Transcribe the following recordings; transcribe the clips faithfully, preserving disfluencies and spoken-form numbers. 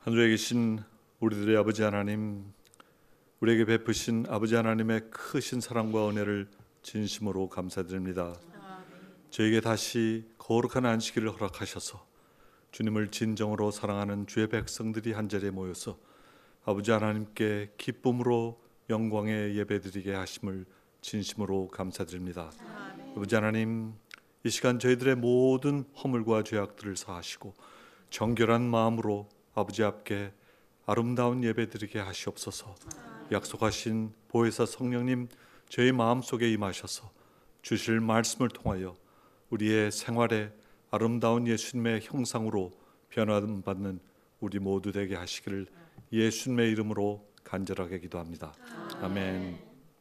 하늘에 계신 우리들의 아버지 하나님, 우리에게 베푸신 아버지 하나님의 크신 사랑과 은혜를 진심으로 감사드립니다. 저에게 다시 거룩한 안식일을 허락하셔서 주님을 진정으로 사랑하는 주의 백성들이 한자리에 모여서 아버지 하나님께 기쁨으로 영광의 예배드리게 하심을 진심으로 감사드립니다. 아멘. 아버지 하나님, 이 시간 저희들의 모든 허물과 죄악들을 사하시고 정결한 마음으로 아버지 앞에 아름다운 예배드리게 하시옵소서. 약속하신 보혜사 성령님, 저희 마음속에 임하셔서 주실 말씀을 통하여 우리의 생활에 아름다운 예수님의 형상으로 변화받는 우리 모두 되게 하시기를 예수님의 이름으로 간절하게 기도합니다. 아멘.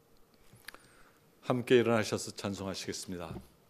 함께 일어나셔서 찬송하시겠습니다.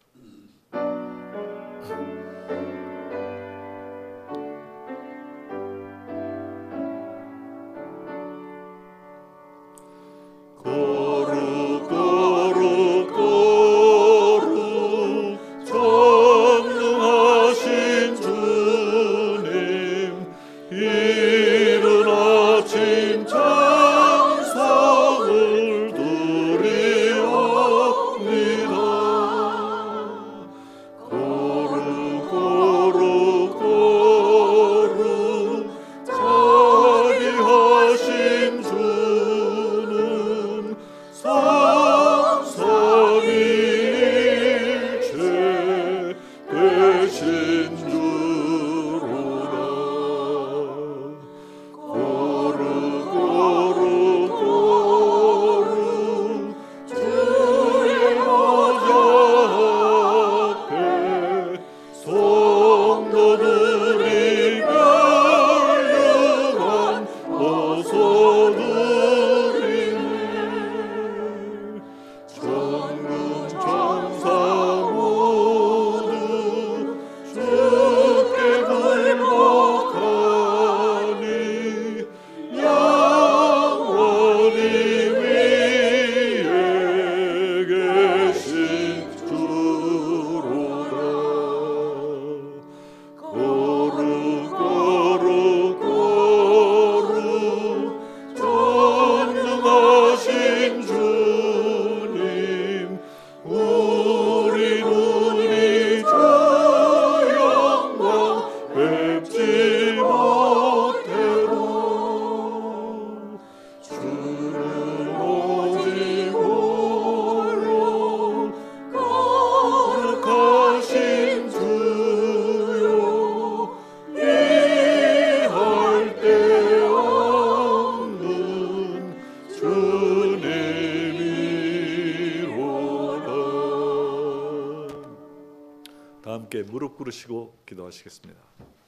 함께 무릎 꿇으시고 기도하시겠습니다.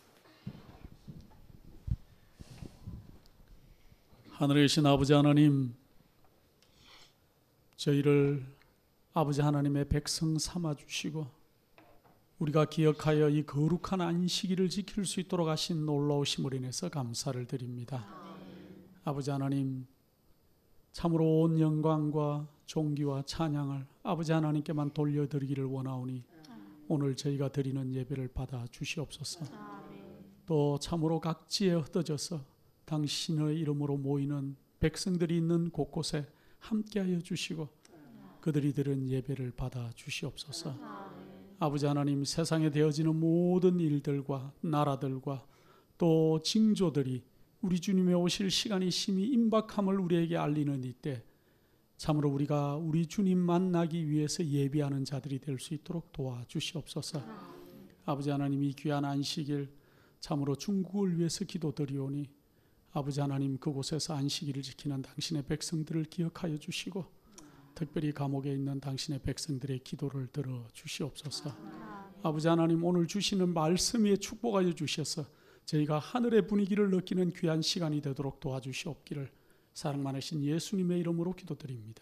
하늘에 계신 아버지 하나님, 저희를 아버지 하나님의 백성 삼아 주시고 우리가 기억하여 이 거룩한 안식일을 지킬 수 있도록 하신 놀라우심을 인해서 감사를 드립니다. 아버지 하나님, 참으로 온 영광과 존귀와 찬양을 아버지 하나님께만 돌려드리기를 원하오니 오늘 저희가 드리는 예배를 받아 주시옵소서. 또 참으로 각지에 흩어져서 당신의 이름으로 모이는 백성들이 있는 곳곳에 함께하여 주시고 그들이 드린 예배를 받아 주시옵소서. 아버지 하나님, 세상에 되어지는 모든 일들과 나라들과 또 징조들이 우리 주님의 오실 시간이 심히 임박함을 우리에게 알리는 이때 참으로 우리가 우리 주님 만나기 위해서 예비하는 자들이 될 수 있도록 도와주시옵소서. 아버지 하나님, 이 귀한 안식일 참으로 중국을 위해서 기도드리오니 아버지 하나님, 그곳에서 안식일을 지키는 당신의 백성들을 기억하여 주시고 특별히 감옥에 있는 당신의 백성들의 기도를 들어 주시옵소서. 아버지 하나님, 오늘 주시는 말씀 위에 축복하여 주셔서 저희가 하늘의 분위기를 느끼는 귀한 시간이 되도록 도와주시옵기를 사랑 많으신 예수님의 이름으로 기도드립니다.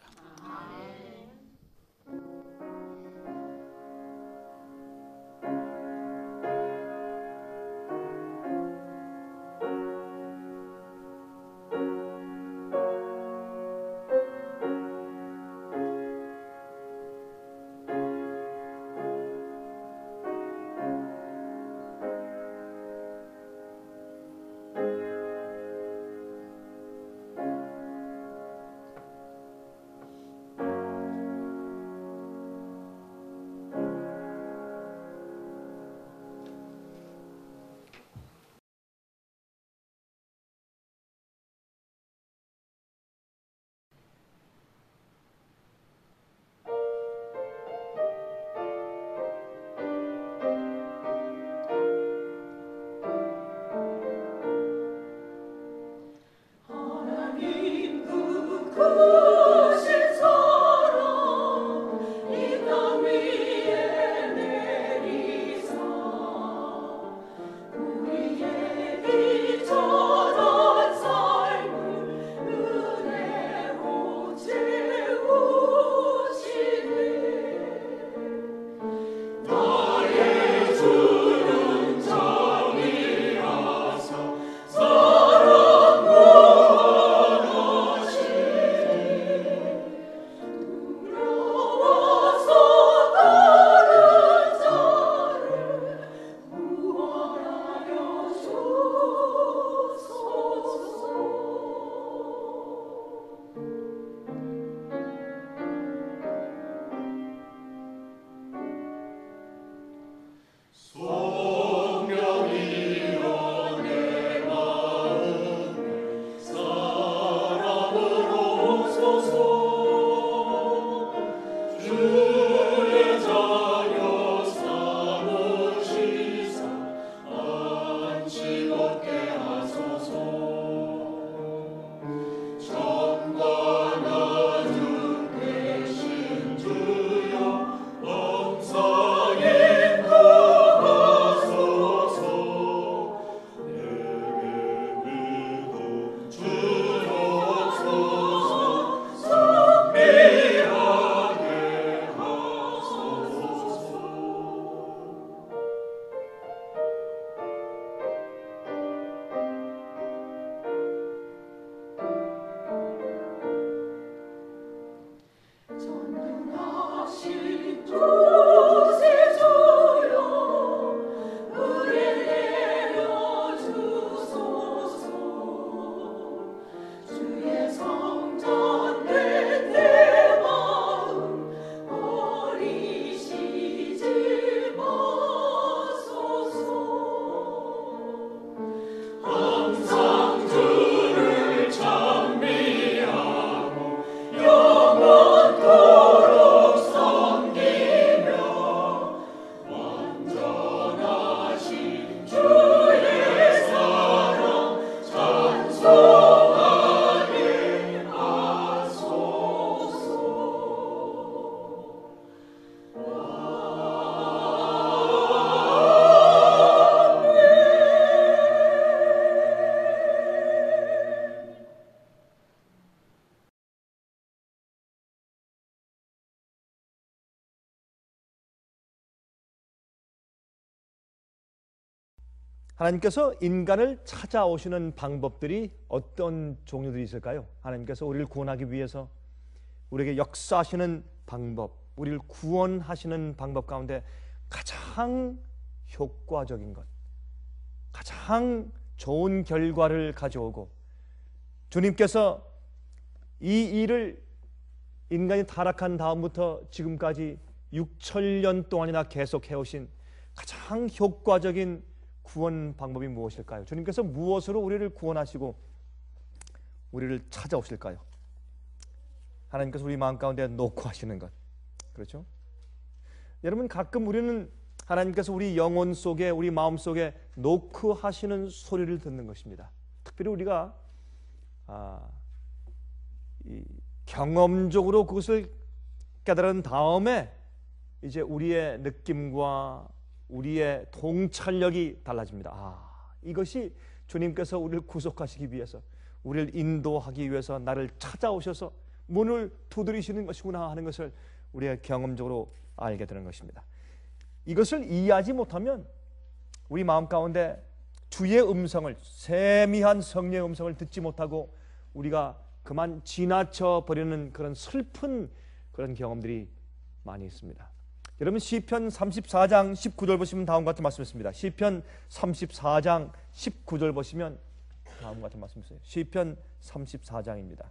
하나님께서 인간을 찾아오시는 방법들이 어떤 종류들이 있을까요? 하나님께서 우리를 구원하기 위해서 우리에게 역사하시는 방법, 우리를 구원하시는 방법 가운데 가장 효과적인 것, 가장 좋은 결과를 가져오고, 주님께서 이 일을 인간이 타락한 다음부터 지금까지 육천 년 동안이나 계속 해오신 가장 효과적인 구원 방법이 무엇일까요? 주님께서 무엇으로 우리를 구원하시고 우리를 찾아오실까요? 하나님께서 우리 마음 가운데 놓고 하시는 것, 그렇죠? 여러분, 가끔 우리는 하나님께서 우리 영혼 속에, 우리 마음 속에 놓고 하시는 소리를 듣는 것입니다. 특별히 우리가 아, 이 경험적으로 그것을 깨달은 다음에 이제 우리의 느낌과 우리의 통찰력이 달라집니다. 아, 이것이 주님께서 우리를 구속하시기 위해서, 우리를 인도하기 위해서 나를 찾아오셔서 문을 두드리시는 것이구나 하는 것을 우리가 경험적으로 알게 되는 것입니다. 이것을 이해하지 못하면 우리 마음 가운데 주의 음성을, 세미한 성령의 음성을 듣지 못하고 우리가 그만 지나쳐 버리는 그런 슬픈 그런 경험들이 많이 있습니다. 여러분, 시편 삼십사 장 십구 절 보시면 다음과 같은 말씀이 있습니다. 시편 삼십사 장 십구 절 보시면 다음과 같은 말씀이 있어요. 시편 삼십사 장입니다.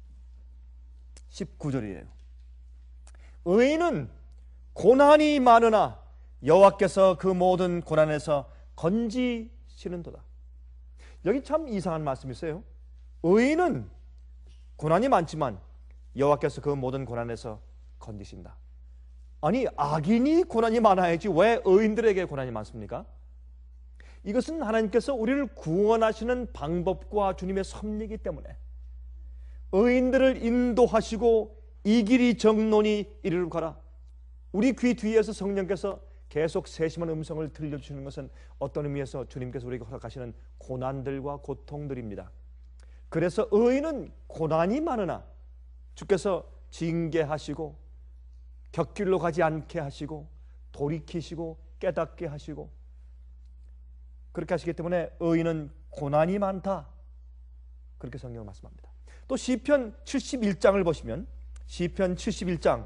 십구 절이에요. 의인은 고난이 많으나 여호와께서 그 모든 고난에서 건지시는도다. 여기 참 이상한 말씀이 있어요. 의인은 고난이 많지만 여호와께서 그 모든 고난에서 건지신다. 아니, 악인이 고난이 많아야지 왜 의인들에게 고난이 많습니까? 이것은 하나님께서 우리를 구원하시는 방법과 주님의 섭리이기 때문에 의인들을 인도하시고 이 길이 정론이 이리로 가라. 우리 귀 뒤에서 성령께서 계속 세심한 음성을 들려주시는 것은 어떤 의미에서 주님께서 우리에게 허락하시는 고난들과 고통들입니다. 그래서 의인은 고난이 많으나 주께서 징계하시고 격길로 가지 않게 하시고 돌이키시고 깨닫게 하시고 그렇게 하시기 때문에 의인은 고난이 많다, 그렇게 성경은 말씀합니다. 또 시편 칠십일 장을 보시면 시편 칠십일 장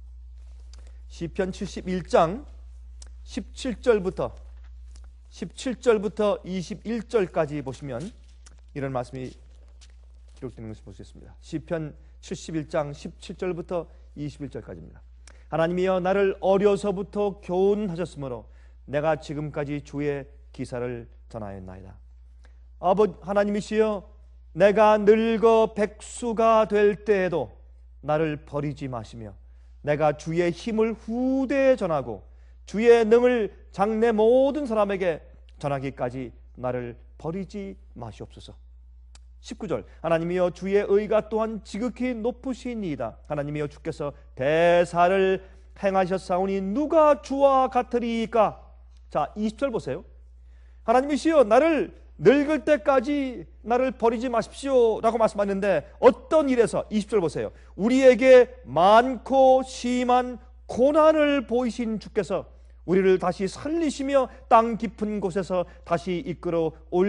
시편 칠십일 장 십칠 절부터 십칠 절부터 이십일 절까지 보시면 이런 말씀이 기록되는 것을 볼 수 있습니다. 시편 칠십일 장 십칠 절부터 이십일 절까지입니다. 하나님이여, 나를 어려서부터 교훈하셨으므로 내가 지금까지 주의 기사를 전하였나이다. 아버지 하나님이시여, 내가 늙어 백수가 될 때에도 나를 버리지 마시며 내가 주의 힘을 후대에 전하고 주의 능을 장래 모든 사람에게 전하기까지 나를 버리지 마시옵소서. 십구 절, 하나님이여, 주의 의가 또한 지극히 높으시니이다. 하나님이여, 주께서 대사를 행하셨사오니 누가 주와 같으리까? 자, 이십 절 보세요. 하나님이시여, 나를 늙을 때까지 나를 버리지 마십시오 라고 말씀하셨는데 어떤 일에서? 이십 절 보세요. 우리에게 많고 심한 고난을 보이신 주께서 우리를 다시 살리시며 땅 깊은 곳에서 다시 이끌어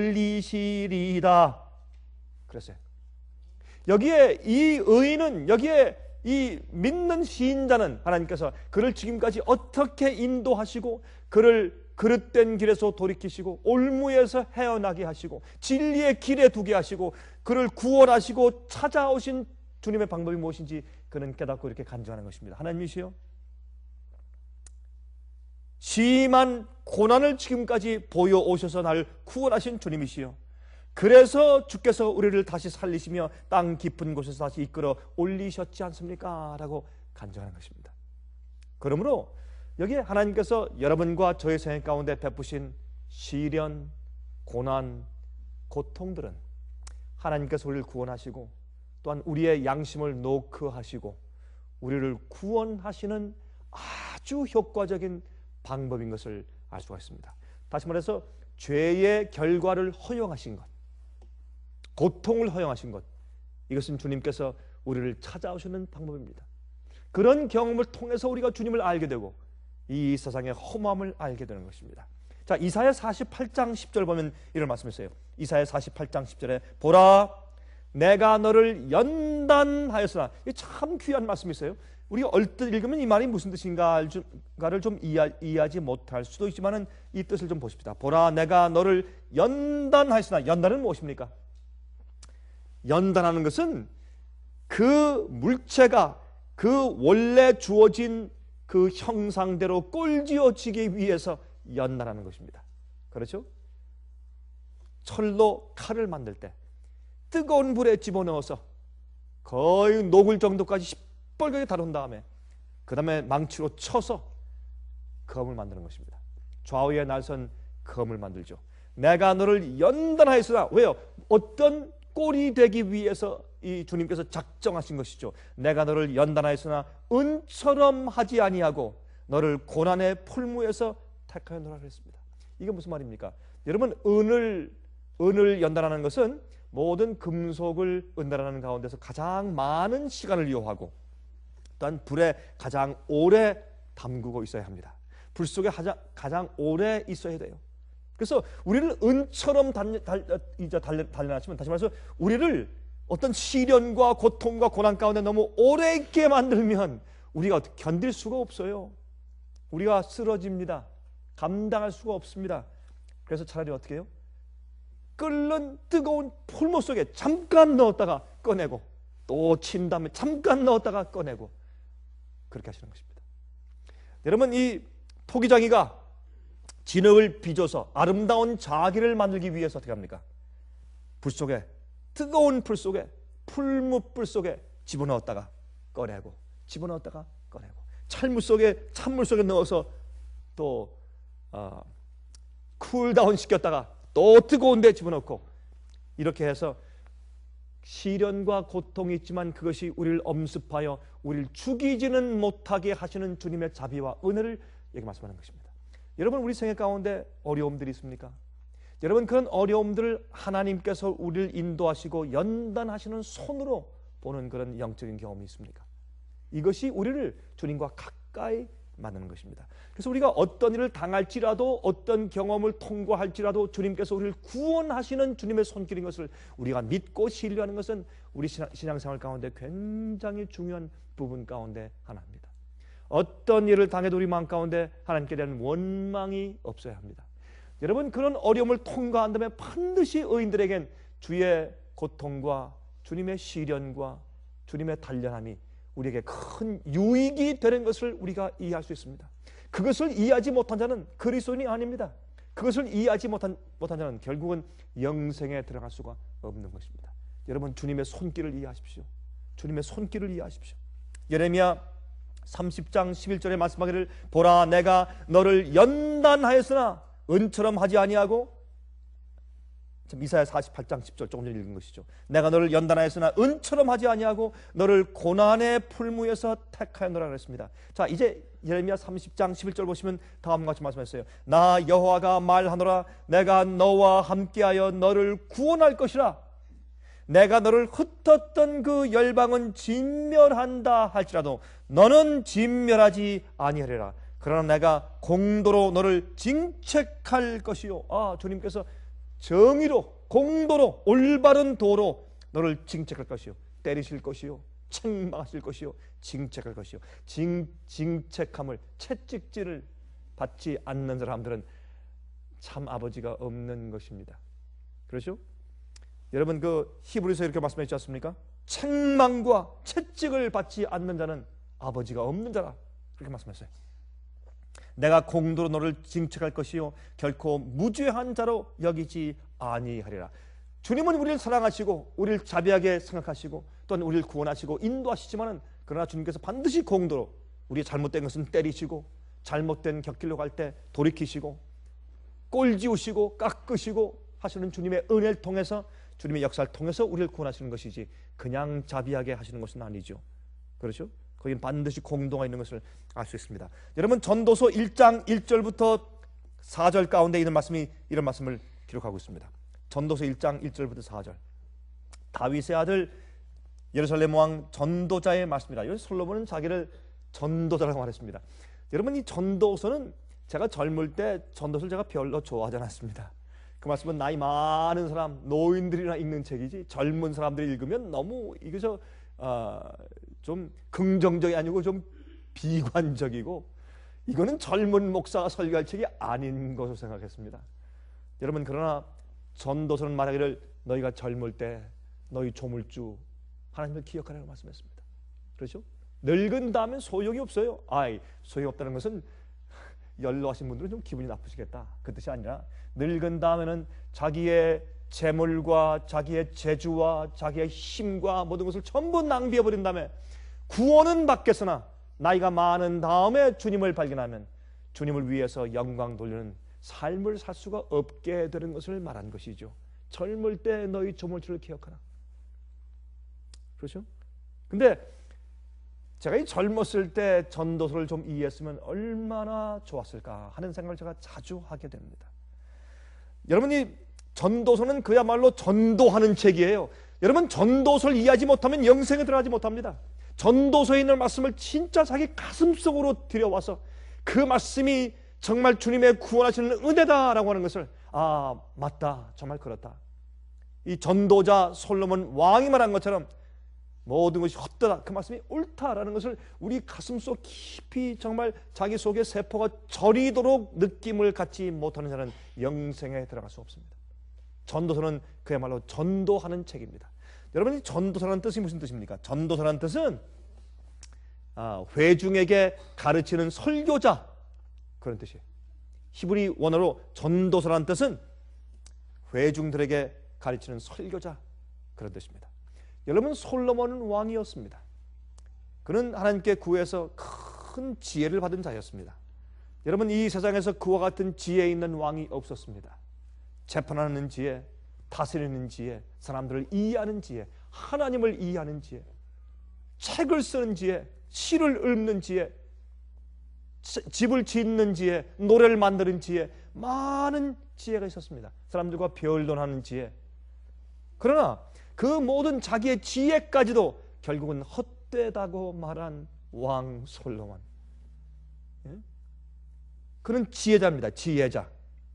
올리시리이다. 그랬어요. 여기에 이 의인은, 여기에 이 믿는 시인자는 하나님께서 그를 지금까지 어떻게 인도하시고 그를 그릇된 길에서 돌이키시고 올무에서 헤어나게 하시고 진리의 길에 두게 하시고 그를 구원하시고 찾아오신 주님의 방법이 무엇인지 그는 깨닫고 이렇게 간증하는 것입니다. 하나님이시여, 심한 고난을 지금까지 보여오셔서 나를 구원하신 주님이시여, 그래서 주께서 우리를 다시 살리시며 땅 깊은 곳에서 다시 이끌어 올리셨지 않습니까? 라고 간증하는 것입니다. 그러므로 여기에 하나님께서 여러분과 저의 생애 가운데 베푸신 시련, 고난, 고통들은 하나님께서 우리를 구원하시고 또한 우리의 양심을 노크하시고 우리를 구원하시는 아주 효과적인 방법인 것을 알 수가 있습니다. 다시 말해서 죄의 결과를 허용하신 것, 고통을 허용하신 것, 이것은 주님께서 우리를 찾아오시는 방법입니다. 그런 경험을 통해서 우리가 주님을 알게 되고 이 세상의 허무함을 알게 되는 것입니다. 자, 이사야 사십팔 장 십 절 보면 이런 말씀이 있어요. 이사야 사십팔 장 십 절에 보라 내가 너를 연단하였으나. 이게 참 귀한 말씀이 있어요. 우리가 얼뜻 읽으면 이 말이 무슨 뜻인가를 좀 이해하지 못할 수도 있지만 이 뜻을 좀 보십시다. 보라 내가 너를 연단하였으나. 연단은 무엇입니까? 연단하는 것은 그 물체가 그 원래 주어진 그 형상대로 꼴지어지기 위해서 연단하는 것입니다. 그렇죠? 철로 칼을 만들 때 뜨거운 불에 집어넣어서 거의 녹을 정도까지 시뻘겋게 다룬 다음에 그 다음에 망치로 쳐서 검을 만드는 것입니다. 좌우에 날선 검을 만들죠. 내가 너를 연단하였으나. 왜요? 어떤 꼴이 되기 위해서 이 주님께서 작정하신 것이죠. 내가 너를 연단하였으나 은처럼 하지 아니하고 너를 고난의 풀무에서 택하였노라 그랬습니다. 이게 무슨 말입니까? 여러분, 은을 은을 연단하는 것은 모든 금속을 은단하는 가운데서 가장 많은 시간을 요하고 또한 불에 가장 오래 담그고 있어야 합니다. 불 속에 가장, 가장 오래 있어야 돼요. 그래서 우리를 은처럼 달, 달, 이제 단련하시면, 다시 말해서 우리를 어떤 시련과 고통과 고난 가운데 너무 오래 있게 만들면 우리가 견딜 수가 없어요. 우리가 쓰러집니다. 감당할 수가 없습니다. 그래서 차라리 어떻게 해요? 끓는 뜨거운 풀무 속에 잠깐 넣었다가 꺼내고 또 친 다음에 잠깐 넣었다가 꺼내고 그렇게 하시는 것입니다. 여러분, 이 토기장이가 진흙을 빚어서 아름다운 자기를 만들기 위해서 어떻게 합니까? 불 속에, 뜨거운 불 속에, 풀무불 속에 집어넣었다가 꺼내고 집어넣었다가 꺼내고 찬물 속에 찬물 속에 넣어서 또 어, 쿨다운 시켰다가 또 뜨거운 데 집어넣고 이렇게 해서 시련과 고통이 있지만 그것이 우리를 엄습하여 우리를 죽이지는 못하게 하시는 주님의 자비와 은혜를 여기 말씀하는 것입니다. 여러분, 우리 생애 가운데 어려움들이 있습니까? 여러분, 그런 어려움들을 하나님께서 우리를 인도하시고 연단하시는 손으로 보는 그런 영적인 경험이 있습니까? 이것이 우리를 주님과 가까이 만드는 것입니다. 그래서 우리가 어떤 일을 당할지라도 어떤 경험을 통과할지라도 주님께서 우리를 구원하시는 주님의 손길인 것을 우리가 믿고 신뢰하는 것은 우리 신앙생활 가운데 굉장히 중요한 부분 가운데 하나입니다. 어떤 일을 당해도 우리 마음 가운데 하나님께 대한 원망이 없어야 합니다. 여러분, 그런 어려움을 통과한다면 반드시 의인들에겐 주의 고통과 주님의 시련과 주님의 단련함이 우리에게 큰 유익이 되는 것을 우리가 이해할 수 있습니다. 그것을 이해하지 못한 자는 그리스도인이 아닙니다. 그것을 이해하지 못한, 못한 자는 결국은 영생에 들어갈 수가 없는 것입니다. 여러분, 주님의 손길을 이해하십시오. 주님의 손길을 이해하십시오. 예레미야 삼십 장 십일 절에 말씀하기를 보라 내가 너를 연단하였으나 은처럼 하지 아니하고, 이사야 사십팔 장 십 절 조금 전에 읽은 것이죠. 내가 너를 연단하였으나 은처럼 하지 아니하고 너를 고난의 풀무에서 택하였노라 그랬습니다. 자, 이제 예레미야 삼십 장 십일 절 보시면 다음과 같이 말씀하셨어요. 나 여호와가 말하노라 내가 너와 함께하여 너를 구원할 것이라. 내가 너를 흩었던 그 열방은 진멸한다 할지라도 너는 진멸하지 아니하리라. 그러나 내가 공도로 너를 징책할 것이요. 아, 주님께서 정의로, 공도로, 올바른 도로 너를 징책할 것이요. 때리실 것이요. 책망하실 것이요. 징책할 것이요. 징, 징책함을, 채찍질을 받지 않는 사람들은 참 아버지가 없는 것입니다. 그렇죠? 여러분, 그 히브리서 이렇게 말씀했지 않습니까? 책망과 채찍을 받지 않는 자는 아버지가 없는 자라. 그렇게 말씀했어요. 내가 공도로 너를 징책할 것이요 결코 무죄한 자로 여기지 아니하리라. 주님은 우리를 사랑하시고 우리를 자비하게 생각하시고 또한 우리를 구원하시고 인도하시지만은 그러나 주님께서 반드시 공도로 우리의 잘못된 것은 때리시고 잘못된 곁길로 갈 때 돌이키시고 꼴지우시고 깎으시고 하시는 주님의 은혜를 통해서 주님의 역사를 통해서 우리를 구원하시는 것이지 그냥 자비하게 하시는 것은 아니죠. 그렇죠? 거기는 반드시 공동가 있는 것을 알 수 있습니다. 여러분, 전도서 일 장 일 절부터 사 절 가운데 있는 말씀이 이런 말씀을 기록하고 있습니다. 전도서 일 장 일 절부터 사 절. 다윗의 아들 예루살렘 왕 전도자의 말씀입니다. 솔로몬은 자기를 전도자라고 말했습니다. 여러분, 이 전도서는 제가 젊을 때 전도서를 제가 별로 좋아하지 않았습니다. 그 말씀은 나이 많은 사람, 노인들이나 읽는 책이지 젊은 사람들이 읽으면 너무 이거 어, 좀 긍정적이 아니고 좀 비관적이고 이거는 젊은 목사가 설교할 책이 아닌 것으로 생각했습니다. 여러분, 그러나 전도서는 말하기를 너희가 젊을 때 너희 조물주 하나님을 기억하라고 말씀했습니다. 그렇죠? 늙은 다음엔 소용이 없어요. 아이, 소용이 없다는 것은 연로하신 분들은 좀 기분이 나쁘시겠다, 그 뜻이 아니라 늙은 다음에는 자기의 재물과 자기의 재주와 자기의 힘과 모든 것을 전부 낭비해버린 다음에 구원은 받겠으나 나이가 많은 다음에 주님을 발견하면 주님을 위해서 영광 돌리는 삶을 살 수가 없게 되는 것을 말한 것이죠. 젊을 때 너희 조물주를 기억하라. 그렇죠? 근데 제가 이 젊었을 때 전도서를 좀 이해했으면 얼마나 좋았을까 하는 생각을 제가 자주 하게 됩니다. 여러분이 전도서는 그야말로 전도하는 책이에요. 여러분, 전도서를 이해하지 못하면 영생에 들어가지 못합니다. 전도서에 있는 말씀을 진짜 자기 가슴속으로 들여와서 그 말씀이 정말 주님의 구원하시는 은혜다라고 하는 것을, 아, 맞다, 정말 그렇다. 이 전도자 솔로몬 왕이 말한 것처럼 모든 것이 헛되다, 그 말씀이 옳다라는 것을 우리 가슴속 깊이 정말 자기 속에 세포가 저리도록 느낌을 갖지 못하는 자는 영생에 들어갈 수 없습니다. 전도서는 그야말로 전도하는 책입니다. 여러분이 전도서라는 뜻이 무슨 뜻입니까? 전도서라는 뜻은 아, 회중에게 가르치는 설교자, 그런 뜻이에요. 히브리 원어로 전도서라는 뜻은 회중들에게 가르치는 설교자, 그런 뜻입니다. 여러분, 솔로몬은 왕이었습니다. 그는 하나님께 구해서 큰 지혜를 받은 자였습니다. 여러분, 이 세상에서 그와 같은 지혜 있는 왕이 없었습니다. 재판하는 지혜, 다스리는 지혜, 사람들을 이해하는 지혜, 하나님을 이해하는 지혜, 책을 쓰는 지혜, 시를 읊는 지혜, 집을 짓는 지혜, 노래를 만드는 지혜, 많은 지혜가 있었습니다. 사람들과 변론하는 지혜. 그러나 그 모든 자기의 지혜까지도 결국은 헛되다고 말한 왕 솔로몬. 예? 그는 지혜자입니다. 지혜자.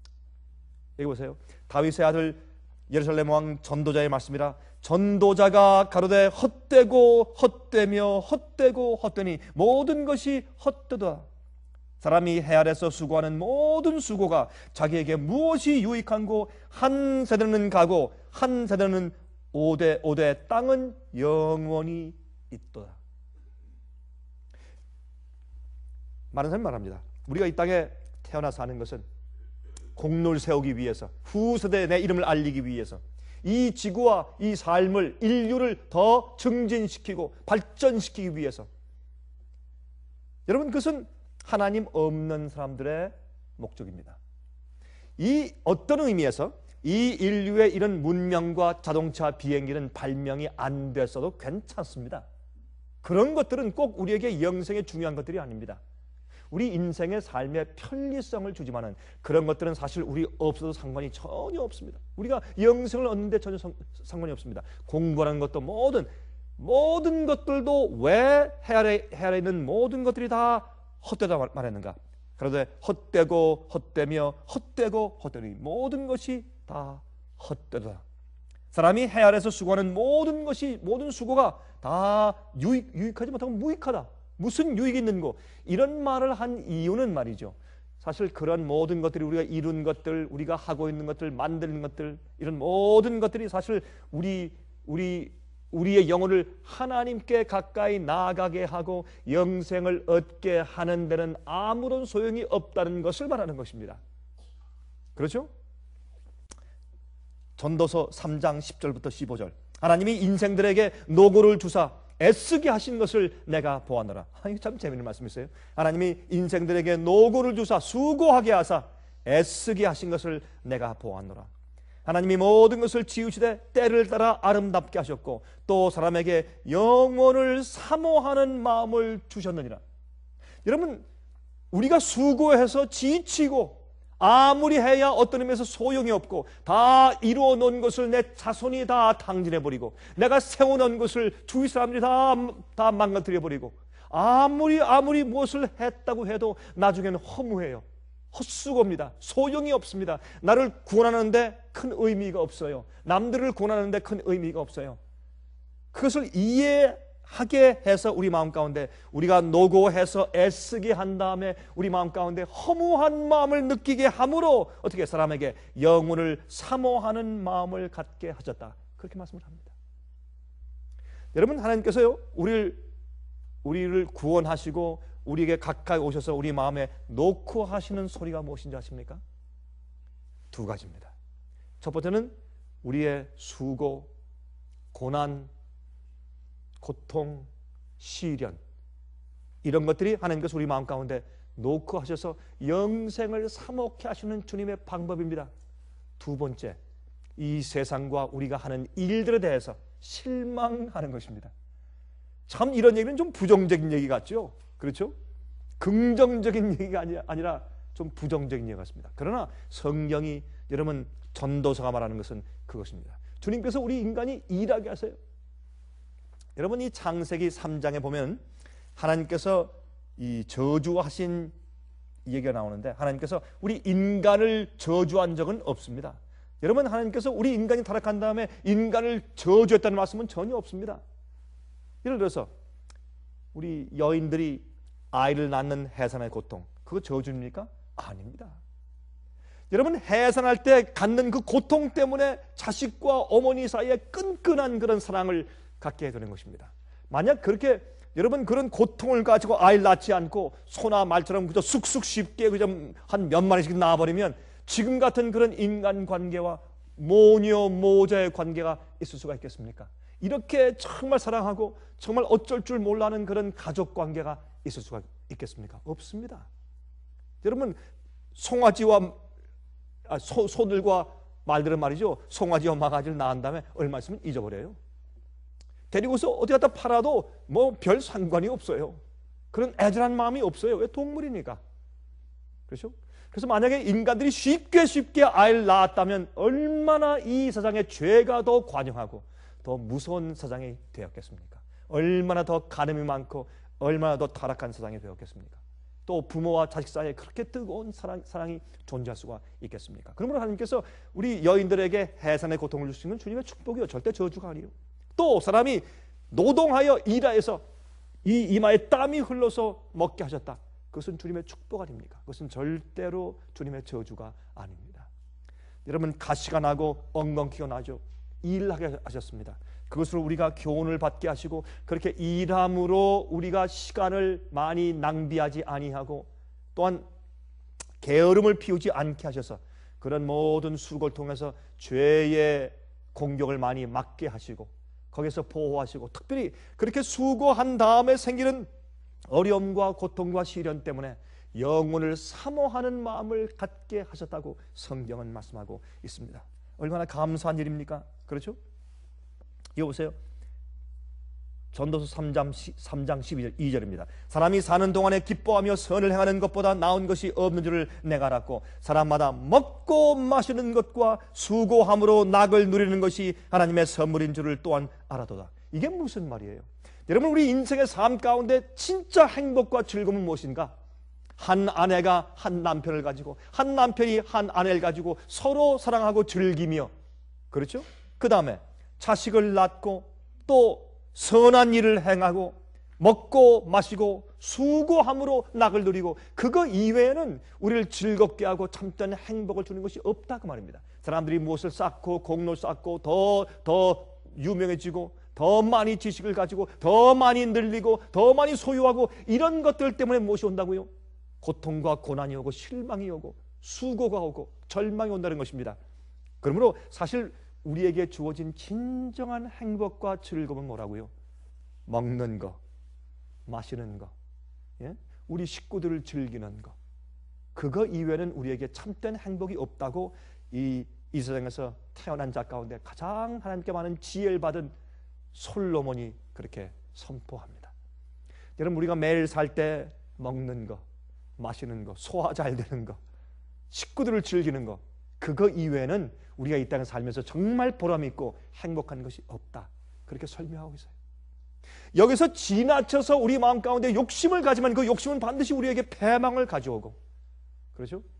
여기 보세요. 다윗의 아들 예루살렘 왕 전도자의 말씀이라. 전도자가 가로되 헛되고 헛되며 헛되고 헛되니 모든 것이 헛되다. 사람이 해 아래서 수고하는 모든 수고가 자기에게 무엇이 유익한고, 한 세대는 가고 한 세대는 오대 오대, 땅은 영원히 있도다. 많은 사람이 말합니다. 우리가 이 땅에 태어나서 사는 것은 공로를 세우기 위해서, 후세대에 내 이름을 알리기 위해서, 이 지구와 이 삶을, 인류를 더 증진시키고 발전시키기 위해서. 여러분, 그것은 하나님 없는 사람들의 목적입니다. 이 어떤 의미에서 이 인류의 이런 문명과 자동차, 비행기는 발명이 안 됐어도 괜찮습니다. 그런 것들은 꼭 우리에게 영생에 중요한 것들이 아닙니다. 우리 인생의 삶의 편리성을 주지만은 그런 것들은 사실 우리 없어도 상관이 전혀 없습니다. 우리가 영생을 얻는데 전혀 상관이 없습니다. 공부하는 것도 모든 모든 것들도 왜 해 아래, 해 아래 있는 모든 것들이 다 헛되다 말했는가? 그런데 헛되고 헛되며 헛되고 헛되니 모든 것이 다 헛되다. 사람이 해 아래서 수고하는 모든 것이, 모든 수고가 다 유익, 유익하지 못하고 무익하다. 무슨 유익이 있는고? 이런 말을 한 이유는 말이죠, 사실 그런 모든 것들이, 우리가 이룬 것들, 우리가 하고 있는 것들, 만드는 것들, 이런 모든 것들이 사실 우리 우리 우리의 영혼을 하나님께 가까이 나아가게 하고 영생을 얻게 하는 데는 아무런 소용이 없다는 것을 말하는 것입니다. 그렇죠? 전도서 삼 장 십 절부터 십오 절. 하나님이 인생들에게 노고를 주사 애쓰게 하신 것을 내가 보았노라. 아, 이거 참 재미있는 말씀이세요. 하나님이 인생들에게 노고를 주사 수고하게 하사 애쓰게 하신 것을 내가 보았노라. 하나님이 모든 것을 지으시되 때를 따라 아름답게 하셨고 또 사람에게 영원을 사모하는 마음을 주셨느니라. 여러분, 우리가 수고해서 지치고 아무리 해야 어떤 의미에서 소용이 없고 다 이루어 놓은 것을 내 자손이 다 탕진해버리고 내가 세워놓은 것을 주위 사람들이 다, 다 망가뜨려버리고 아무리 아무리 무엇을 했다고 해도 나중에는 허무해요. 헛수고입니다. 소용이 없습니다. 나를 구원하는데 큰 의미가 없어요. 남들을 구원하는데 큰 의미가 없어요. 그것을 이해하게 해서 우리 마음 가운데 우리가 노고해서 애쓰게 한 다음에 우리 마음 가운데 허무한 마음을 느끼게 함으로 어떻게 사람에게 영혼을 사모하는 마음을 갖게 하셨다. 그렇게 말씀을 합니다. 여러분, 하나님께서요 우리를 우리를 구원하시고 우리에게 가까이 오셔서 우리 마음에 놓고 하시는 소리가 무엇인지 아십니까? 두 가지입니다. 첫 번째는 우리의 수고, 고난, 고통, 시련, 이런 것들이 하나님께서 우리 마음 가운데 놓고 하셔서 영생을 사모케 하시는 주님의 방법입니다. 두 번째, 이 세상과 우리가 하는 일들에 대해서 실망하는 것입니다. 참 이런 얘기는 좀 부정적인 얘기 같죠? 그렇죠? 긍정적인 얘기가 아니라 좀 부정적인 얘기 같습니다. 그러나 성경이, 여러분, 전도서가 말하는 것은 그것입니다. 주님께서 우리 인간이 일하게 하세요. 여러분, 이 창세기 삼 장에 보면 하나님께서 이 저주하신 얘기가 나오는데, 하나님께서 우리 인간을 저주한 적은 없습니다. 여러분, 하나님께서 우리 인간이 타락한 다음에 인간을 저주했다는 말씀은 전혀 없습니다. 예를 들어서 우리 여인들이 아이를 낳는 해산의 고통, 그거 저주입니까? 아닙니다. 여러분, 해산할 때 갖는 그 고통 때문에 자식과 어머니 사이에 끈끈한 그런 사랑을 갖게 되는 것입니다. 만약 그렇게 여러분 그런 고통을 가지고 아이를 낳지 않고 소나 말처럼 그저 쑥쑥 쉽게 그저 한 몇 마리씩 낳아버리면 지금 같은 그런 인간관계와 모녀 모자의 관계가 있을 수가 있겠습니까? 이렇게 정말 사랑하고 정말 어쩔 줄 몰라하는 그런 가족관계가 있을 수가 있겠습니까? 없습니다. 여러분, 송아지와 아, 소, 소들과 말들은 말이죠, 송아지와 마가지를 낳은 다음에 얼마 있으면 잊어버려요. 데리고서 어디 갖다 팔아도 뭐 별 상관이 없어요. 그런 애절한 마음이 없어요. 왜? 동물이니까. 그렇죠? 그래서 만약에 인간들이 쉽게 쉽게 아이를 낳았다면 얼마나 이 세상에 죄가 더 관영하고 더 무서운 세상이 되었겠습니까? 얼마나 더 간음이 많고 얼마나 더 타락한 세상이 되었겠습니까? 또 부모와 자식 사이에 그렇게 뜨거운 사랑, 사랑이 존재할 수가 있겠습니까? 그러므로 하나님께서 우리 여인들에게 해산의 고통을 주시는 주님의 축복이요, 절대 저주가 아니에요. 또 사람이 노동하여 일하여서 이 이마에 땀이 흘러서 먹게 하셨다. 그것은 주님의 축복 아닙니까? 그것은 절대로 주님의 저주가 아닙니다. 여러분, 가시가 나고 엉겅퀴가 나죠. 일하게 하셨습니다. 그것으로 우리가 교훈을 받게 하시고 그렇게 일함으로 우리가 시간을 많이 낭비하지 아니하고 또한 게으름을 피우지 않게 하셔서 그런 모든 수고를 통해서 죄의 공격을 많이 막게 하시고 거기서 보호하시고, 특별히 그렇게 수고한 다음에 생기는 어려움과 고통과 시련 때문에 영혼을 사모하는 마음을 갖게 하셨다고 성경은 말씀하고 있습니다. 얼마나 감사한 일입니까? 그렇죠? 이거 보세요. 전도서 삼 장, 삼 장 십이 절입니다. 사람이 사는 동안에 기뻐하며 선을 행하는 것보다 나은 것이 없는 줄을 내가 알았고 사람마다 먹고 마시는 것과 수고함으로 낙을 누리는 것이 하나님의 선물인 줄을 또한 알아도다. 이게 무슨 말이에요? 여러분, 우리 인생의 삶 가운데 진짜 행복과 즐거움은 무엇인가? 한 아내가 한 남편을 가지고, 한 남편이 한 아내를 가지고 서로 사랑하고 즐기며, 그렇죠? 그 다음에 자식을 낳고 또 선한 일을 행하고 먹고 마시고 수고함으로 낙을 누리고, 그거 이외에는 우리를 즐겁게 하고 참된 행복을 주는 것이 없다, 그 말입니다. 사람들이 무엇을 쌓고 공로를 쌓고 더, 더 유명해지고 더 많이 지식을 가지고 더 많이 늘리고 더 많이 소유하고, 이런 것들 때문에 무엇이 온다고요? 고통과 고난이 오고 실망이 오고 수고가 오고 절망이 온다는 것입니다. 그러므로 사실 우리에게 주어진 진정한 행복과 즐거움은 뭐라고요? 먹는 거, 마시는 거, 예? 우리 식구들을 즐기는 거, 그거 이외에는 우리에게 참된 행복이 없다고 이, 이 세상에서 태어난 자 가운데 가장 하나님께 많은 지혜를 받은 솔로몬이 그렇게 선포합니다. 여러분, 우리가 매일 살 때 먹는 거, 마시는 거, 소화 잘 되는 거, 식구들을 즐기는 거, 그거 이외에는 우리가 이 땅에 살면서 정말 보람 있고 행복한 것이 없다, 그렇게 설명하고 있어요. 여기서 지나쳐서 우리 마음 가운데 욕심을 가지만 그 욕심은 반드시 우리에게 패망을 가져오고, 그렇죠?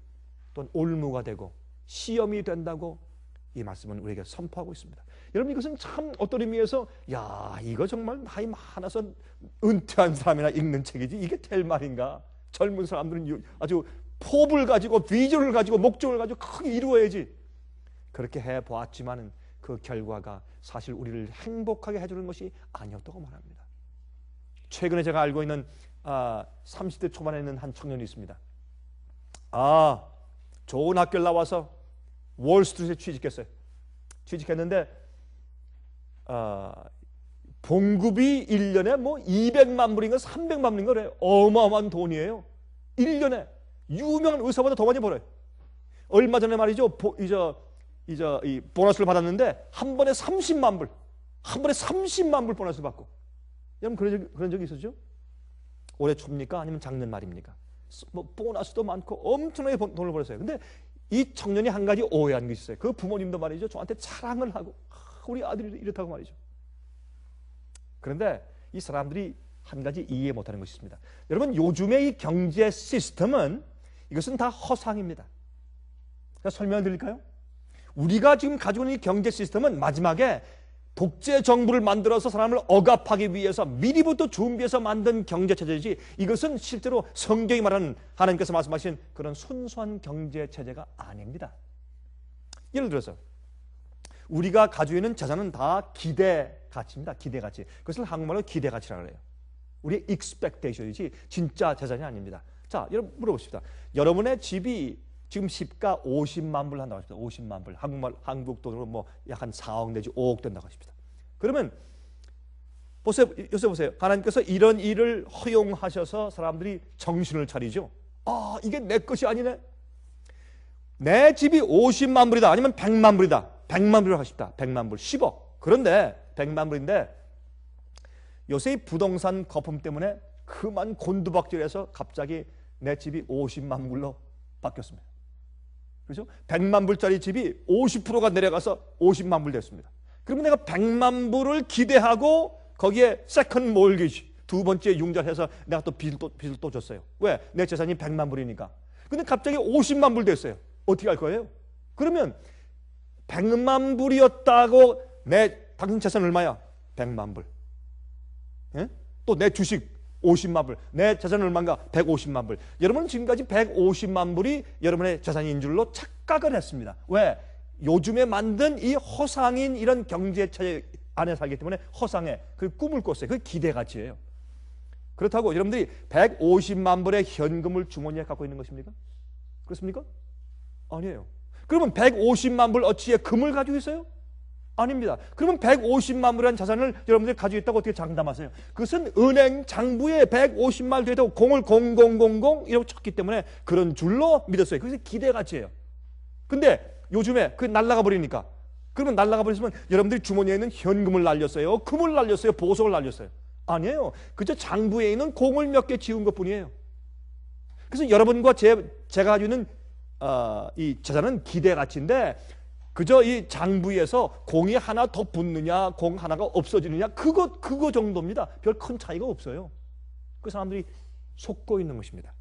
또 올무가 되고 시험이 된다고 이 말씀은 우리에게 선포하고 있습니다. 여러분, 이것은 참 어떤 의미에서 야, 이거 정말 나이 많아서 은퇴한 사람이나 읽는 책이지 이게 될 말인가? 젊은 사람들은 아주 포부를 가지고 비전을 가지고 목적을 가지고 크게 이루어야지. 그렇게 해보았지만은 그 결과가 사실 우리를 행복하게 해주는 것이 아니었다고 말합니다. 최근에 제가 알고 있는 아, 삼십 대 초반에 있는 한 청년이 있습니다. 아, 좋은 학교를 나와서 월스트리트에 취직했어요. 취직했는데 아, 봉급이 일 년에 뭐 이백만 불인가 삼백만 불인가 그래요. 어마어마한 돈이에요. 일 년에 유명한 의사보다 더 많이 벌어요. 얼마 전에 말이죠, 보, 이제, 이제 이 보너스를 받았는데 한 번에 삼십만 불, 한 번에 삼십만 불 보너스 받고. 여러분 그런 적, 그런 적이 있었죠? 올해 초입니까? 아니면 작년 말입니까? 뭐 보너스도 많고 엄청나게 돈을 벌었어요. 근데 이 청년이 한 가지 오해한 게 있어요. 그 부모님도 말이죠, 저한테 자랑을 하고 우리 아들이 이렇다고 말이죠. 그런데 이 사람들이 한 가지 이해 못하는 것이 있습니다. 여러분, 요즘의 이 경제 시스템은 이것은 다 허상입니다. 제가 설명을 드릴까요? 우리가 지금 가지고 있는 이 경제 시스템은 마지막에 독재 정부를 만들어서 사람을 억압하기 위해서 미리부터 준비해서 만든 경제 체제이지, 이것은 실제로 성경이 말하는 하나님께서 말씀하신 그런 순수한 경제 체제가 아닙니다. 예를 들어서 우리가 가지고 있는 자산은 다 기대 가치입니다. 기대 가치. 그것을 한국말로 기대 가치라고 해요. 우리의 expectation이지 진짜 재산이 아닙니다. 자, 여러분 물어보십시다. 여러분의 집이 지금 시가 오십만 불 한다고 하십시다. 오십만 불. 한국말, 한국 돈으로 뭐 약 한 사억 내지 오억 된다고 하십시다. 그러면 보세요. 요새 보세요. 하나님께서 이런 일을 허용하셔서 사람들이 정신을 차리죠. 아, 이게 내 것이 아니네. 내 집이 오십만 불이다. 아니면 백만 불이다. 백만 불을 하십시다. 백만 불. 십억. 그런데 백만 불인데 요새 부동산 거품 때문에 그만 곤두박질해서 갑자기 내 집이 오십만 불로 바뀌었습니다. 그렇죠? 백만 불짜리 집이 오십 퍼센트가 내려가서 오십만 불 됐습니다. 그러면 내가 백만 불을 기대하고 거기에 세컨 몰기지, 두 번째 융자해서 내가 또 빚을 또, 빚을 또 줬어요. 왜? 내 재산이 백만 불이니까. 근데 갑자기 오십만 불 됐어요. 어떻게 할 거예요? 그러면 백만 불이었다고 내 당신 재산 얼마야? 백만 불. 예? 또 내 주식 오십만 불, 내 재산은 얼마인가? 백오십만 불. 여러분은 지금까지 백오십만 불이 여러분의 재산인 줄로 착각을 했습니다. 왜? 요즘에 만든 이 허상인 이런 경제체제 안에 살기 때문에 허상에 그 꿈을 꿨어요. 그 기대가치예요. 그렇다고 여러분들이 백오십만 불의 현금을 주머니에 갖고 있는 것입니까? 그렇습니까? 아니에요. 그러면 백오십만 불 어치의 금을 가지고 있어요? 아닙니다. 그러면 백오십만 불이라는 자산을 여러분들이 가지고 있다고 어떻게 장담하세요? 그것은 은행 장부에 백오십만 불 돼도 공을 공공공공 이라고 쳤기 때문에 그런 줄로 믿었어요. 그것이 기대가치예요. 근데 요즘에 그 날라가 버리니까, 그러면 날라가 버리면 여러분들이 주머니에 있는 현금을 날렸어요? 금을 날렸어요? 보석을 날렸어요? 아니에요. 그저 장부에 있는 공을 몇 개 지운 것뿐이에요. 그래서 여러분과 제, 제가 가지고 있는 어, 이 재산은 기대가치인데 그저 이 장부에서 공이 하나 더 붙느냐, 공 하나가 없어지느냐, 그거, 그거 정도입니다. 별 큰 차이가 없어요. 그 사람들이 속고 있는 것입니다.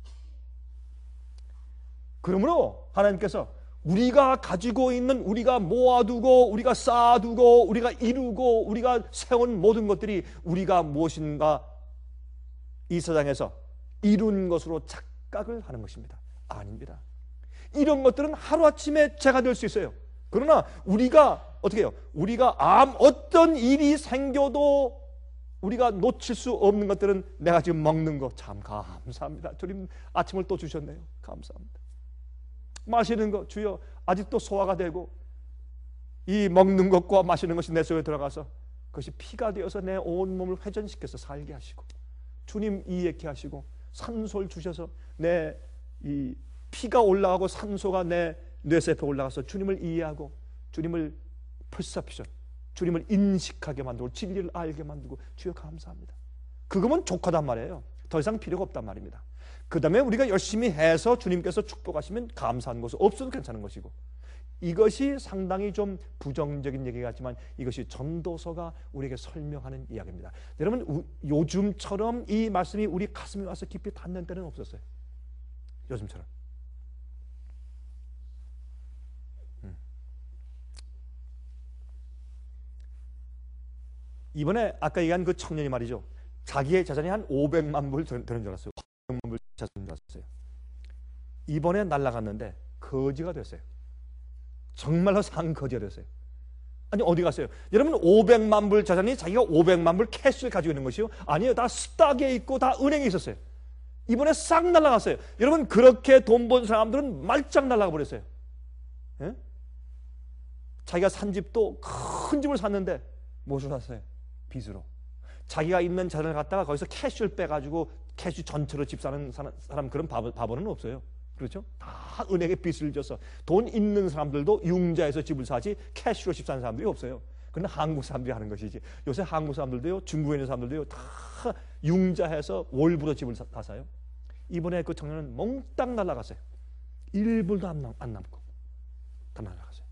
그러므로 하나님께서 우리가 가지고 있는, 우리가 모아두고, 우리가 쌓아두고, 우리가 이루고, 우리가 세운 모든 것들이 우리가 무엇인가 이 세상에서 이룬 것으로 착각을 하는 것입니다. 아닙니다. 이런 것들은 하루아침에 제가 될 수 있어요. 그러나 우리가 어떻게 해요? 우리가 암 어떤 일이 생겨도 우리가 놓칠 수 없는 것들은 내가 지금 먹는 거 참 감사합니다. 주님 아침을 또 주셨네요. 감사합니다. 마시는 거 주여 아직도 소화가 되고 이 먹는 것과 마시는 것이 내 속에 들어가서 그것이 피가 되어서 내 온몸을 회전시켜서 살게 하시고 주님 이해케 하시고 산소를 주셔서 내 이 피가 올라가고 산소가 내 뇌세포에 올라가서 주님을 이해하고 주님을 perception, 주님을 인식하게 만들고 진리를 알게 만들고 주여 감사합니다. 그거면 족하단 말이에요. 더 이상 필요가 없단 말입니다. 그 다음에 우리가 열심히 해서 주님께서 축복하시면 감사한 것은 없어도 괜찮은 것이고, 이것이 상당히 좀 부정적인 얘기 같지만 이것이 전도서가 우리에게 설명하는 이야기입니다. 여러분 우, 요즘처럼 이 말씀이 우리 가슴에 와서 깊이 닿는 때는 없었어요. 요즘처럼. 이번에 아까 얘기한 그 청년이 말이죠. 자기의 재산이 한 오백만 불 되는 줄 알았어요. 오백만 불 재산인 줄 알았어요. 이번에 날라갔는데 거지가 됐어요. 정말로 상거지가 됐어요. 아니 어디 갔어요? 여러분 오백만 불 재산이 자기가 오백만 불 캐시를 가지고 있는 것이요? 아니에요. 다 스탁에 있고 다 은행에 있었어요. 이번에 싹 날라갔어요. 여러분 그렇게 돈 번 사람들은 말짱 날라가 버렸어요. 예? 자기가 산 집도 큰 집을 샀는데 무엇을 샀어요? 빚으로. 자기가 있는 재산을 갖다가 거기서 캐시를 빼가지고 캐시 전체로 집 사는 사람 그런 바보, 바보는 없어요. 그렇죠? 다 은행에 빚을 져서 돈 있는 사람들도 융자해서 집을 사지 캐시로 집 사는 사람들이 없어요. 그건 한국 사람들이 하는 것이지. 요새 한국 사람들도요, 중국에 있는 사람들도요, 다 융자해서 월부로 집을 사, 다 사요. 이번에 그 청년은 몽땅 날아갔어요. 일 불도 안, 남, 안 남고 다 날아갔어요.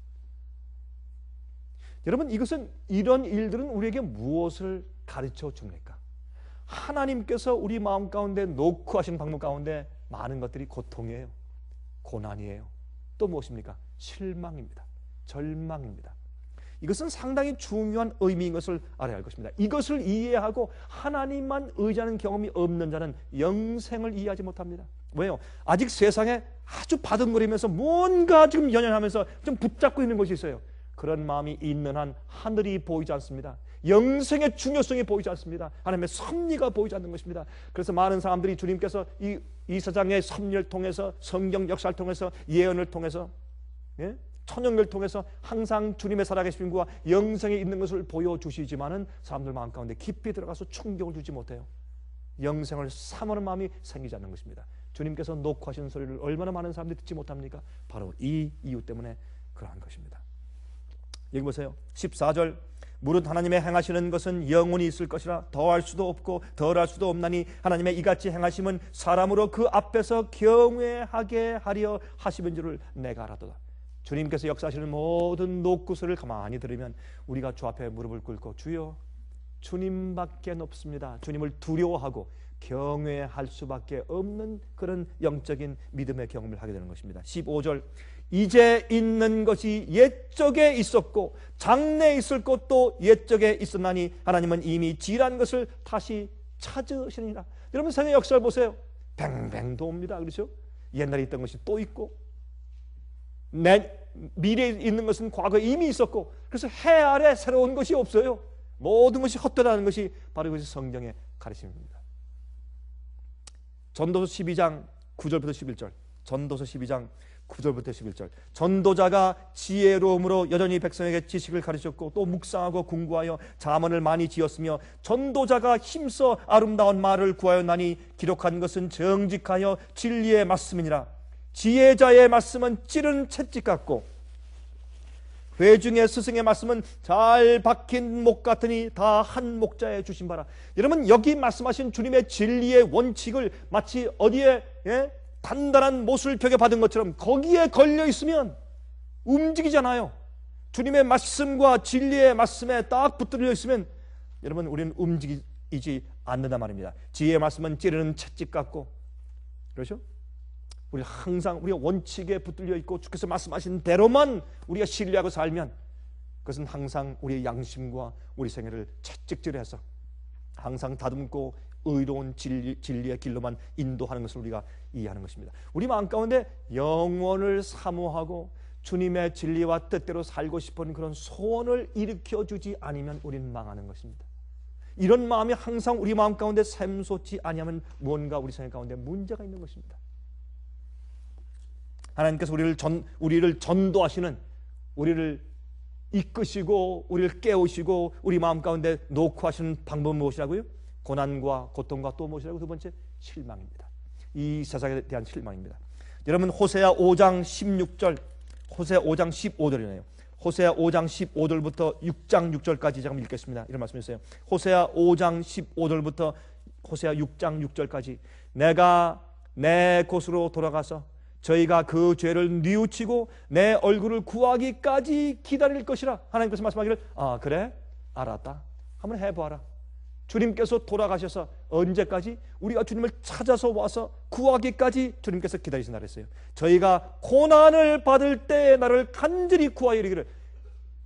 여러분 이것은 이런 일들은 우리에게 무엇을 가르쳐 줍니까? 하나님께서 우리 마음 가운데 놓고 하신 방법 가운데 많은 것들이 고통이에요. 고난이에요. 또 무엇입니까? 실망입니다. 절망입니다. 이것은 상당히 중요한 의미인 것을 알아야 할 것입니다. 이것을 이해하고 하나님만 의지하는 경험이 없는 자는 영생을 이해하지 못합니다. 왜요? 아직 세상에 아주 바둥거리면서 뭔가 지금 연연하면서 좀 붙잡고 있는 것이 있어요. 그런 마음이 있는 한 하늘이 보이지 않습니다. 영생의 중요성이 보이지 않습니다. 하나님의 섭리가 보이지 않는 것입니다. 그래서 많은 사람들이 주님께서 이, 이 세상의 섭리를 통해서 성경 역사를 통해서 예언을 통해서 예? 천연을 통해서 항상 주님의 살아계심과 영생에 있는 것을 보여주시지만은 사람들 마음 가운데 깊이 들어가서 충격을 주지 못해요. 영생을 사모하는 마음이 생기지 않는 것입니다. 주님께서 놓고 하시는 소리를 얼마나 많은 사람들이 듣지 못합니까? 바로 이 이유 때문에 그러한 것입니다. 여기 보세요. 십사 절 무릇 하나님의 행하시는 것은 영원히 있을 것이라 더할 수도 없고 덜할 수도 없나니 하나님의 이같이 행하심은 사람으로 그 앞에서 경외하게 하려 하심인 줄을 내가 알아도다. 주님께서 역사하시는 모든 노구소를 가만히 들으면 우리가 주 앞에 무릎을 꿇고 주여 주님밖에 없습니다. 주님을 두려워하고 경외할 수밖에 없는 그런 영적인 믿음의 경험을 하게 되는 것입니다. 십오 절 이제 있는 것이 옛적에 있었고 장래에 있을 것도 옛적에 있었나니 하나님은 이미 지난 것을 다시 찾으시니라. 여러분 세상의 역사를 보세요. 뱅뱅 돕니다. 그렇죠? 옛날에 있던 것이 또 있고 내 미래에 있는 것은 과거에 이미 있었고 그래서 해 아래 새로운 것이 없어요. 모든 것이 헛되다는 것이 바로 이것이 성경의 가르침입니다. 전도서 십이 장 구 절부터 십일 절 전도서 십이 장 구 절부터 십일 절 전도자가 지혜로움으로 여전히 백성에게 지식을 가르쳤고 또 묵상하고 공부하여 잠언을 많이 지었으며 전도자가 힘써 아름다운 말을 구하였나니 기록한 것은 정직하여 진리의 말씀이니라. 지혜자의 말씀은 찌른 채찍 같고 회중의 스승의 말씀은 잘 박힌 목 같으니 다 한 목자에 주신 바라. 여러분 여기 말씀하신 주님의 진리의 원칙을 마치 어디에 예? 단단한 못을 벽에 받은 것처럼 거기에 걸려 있으면 움직이잖아요. 주님의 말씀과 진리의 말씀에 딱 붙들려 있으면 여러분 우리는 움직이지 않는단 말입니다. 지혜의 말씀은 찌르는 채찍 같고 그렇죠? 우리 항상 우리가 원칙에 붙들려 있고 주께서 말씀하신 대로만 우리가 신뢰하고 살면 그것은 항상 우리의 양심과 우리 생애를 채찍질해서 항상 다듬고 의로운 진리, 진리의 길로만 인도하는 것을 우리가 이해하는 것입니다. 우리 마음 가운데 영원을 사모하고 주님의 진리와 뜻대로 살고 싶은 그런 소원을 일으켜주지 않으면 우리는 망하는 것입니다. 이런 마음이 항상 우리 마음 가운데 샘솟지 아니하면 무언가 우리 생애 가운데 문제가 있는 것입니다. 하나님께서 우리를 전, 우리를 전도하시는 우리를 이끄시고 우리를 깨우시고 우리 마음 가운데 놓고 하시는 방법은 무엇이라고요? 고난과 고통과 또 무엇이라고? 두 번째 실망입니다. 이 세상에 대한 실망입니다. 여러분 호세아 오 장 십육 절 호세아 오 장 십오 절이네요. 호세아 오 장 십오 절부터 육 장 육 절까지 제가 읽겠습니다. 이런 말씀이세요. 호세아 오 장 십오 절부터 호세아 육 장 육 절까지 내가 내 곳으로 돌아가서 저희가 그 죄를 뉘우치고 내 얼굴을 구하기까지 기다릴 것이라. 하나님께서 말씀하기를 아 그래? 알았다. 한번 해보아라. 주님께서 돌아가셔서 언제까지? 우리가 주님을 찾아서 와서 구하기까지 주님께서 기다리신다 그랬어요. 저희가 고난을 받을 때에 나를 간절히 구하여 이르기를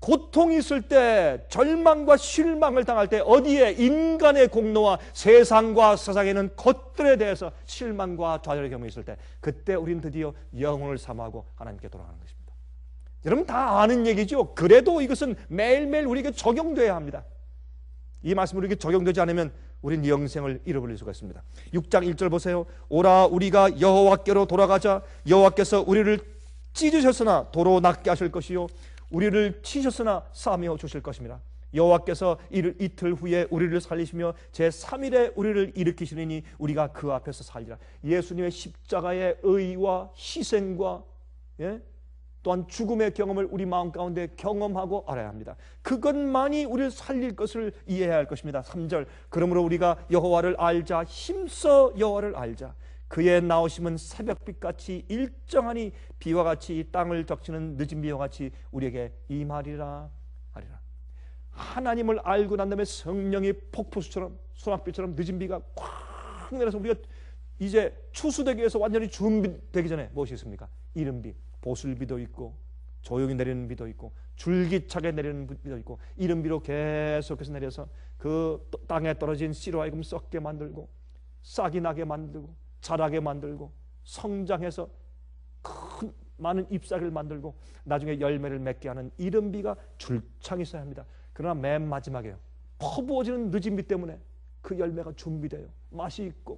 고통이 있을 때, 절망과 실망을 당할 때, 어디에 인간의 공로와 세상과 세상에는 것들에 대해서 실망과 좌절의 경험이 있을 때, 그때 우리는 드디어 영혼을 사모하고 하나님께 돌아가는 것입니다. 여러분 다 아는 얘기죠. 그래도 이것은 매일매일 우리에게 적용돼야 합니다. 이 말씀이 우리에게 적용되지 않으면 우리는 영생을 잃어버릴 수가 있습니다. 육 장 일 절 보세요. 오라 우리가 여호와께로 돌아가자. 여호와께서 우리를 찢으셨으나 도로 낫게 하실 것이요 우리를 치셨으나 싸매어 주실 것입니다. 여호와께서 이틀 후에 우리를 살리시며 제삼 일에 우리를 일으키시리니 우리가 그 앞에서 살리라. 예수님의 십자가의 의와 희생과 예? 또한 죽음의 경험을 우리 마음 가운데 경험하고 알아야 합니다. 그것만이 우리를 살릴 것을 이해해야 할 것입니다. 삼 절 그러므로 우리가 여호와를 알자. 힘써 여호와를 알자. 그의 나오심은 새벽빛같이 일정하니 비와 같이 이 땅을 적시는 늦은 비와 같이 우리에게 임하리라 하리라. 하나님을 알고 난 다음에 성령이 폭포수처럼 소낙비처럼 늦은 비가 콱 내려서 우리가 이제 추수되기 위해서 완전히 준비되기 전에 무엇이 있습니까? 이른비, 보슬비도 있고 조용히 내리는 비도 있고 줄기차게 내리는 비도 있고 이른비로 계속해서 내려서 그 땅에 떨어진 씨로 하여금 썩게 만들고 싹이 나게 만들고 자라게 만들고 성장해서 큰 많은 잎사귀를 만들고 나중에 열매를 맺게 하는 이른비가 줄창 있어야 합니다. 그러나 맨 마지막에요. 퍼부어지는 늦은 비 때문에 그 열매가 준비돼요. 맛이 있고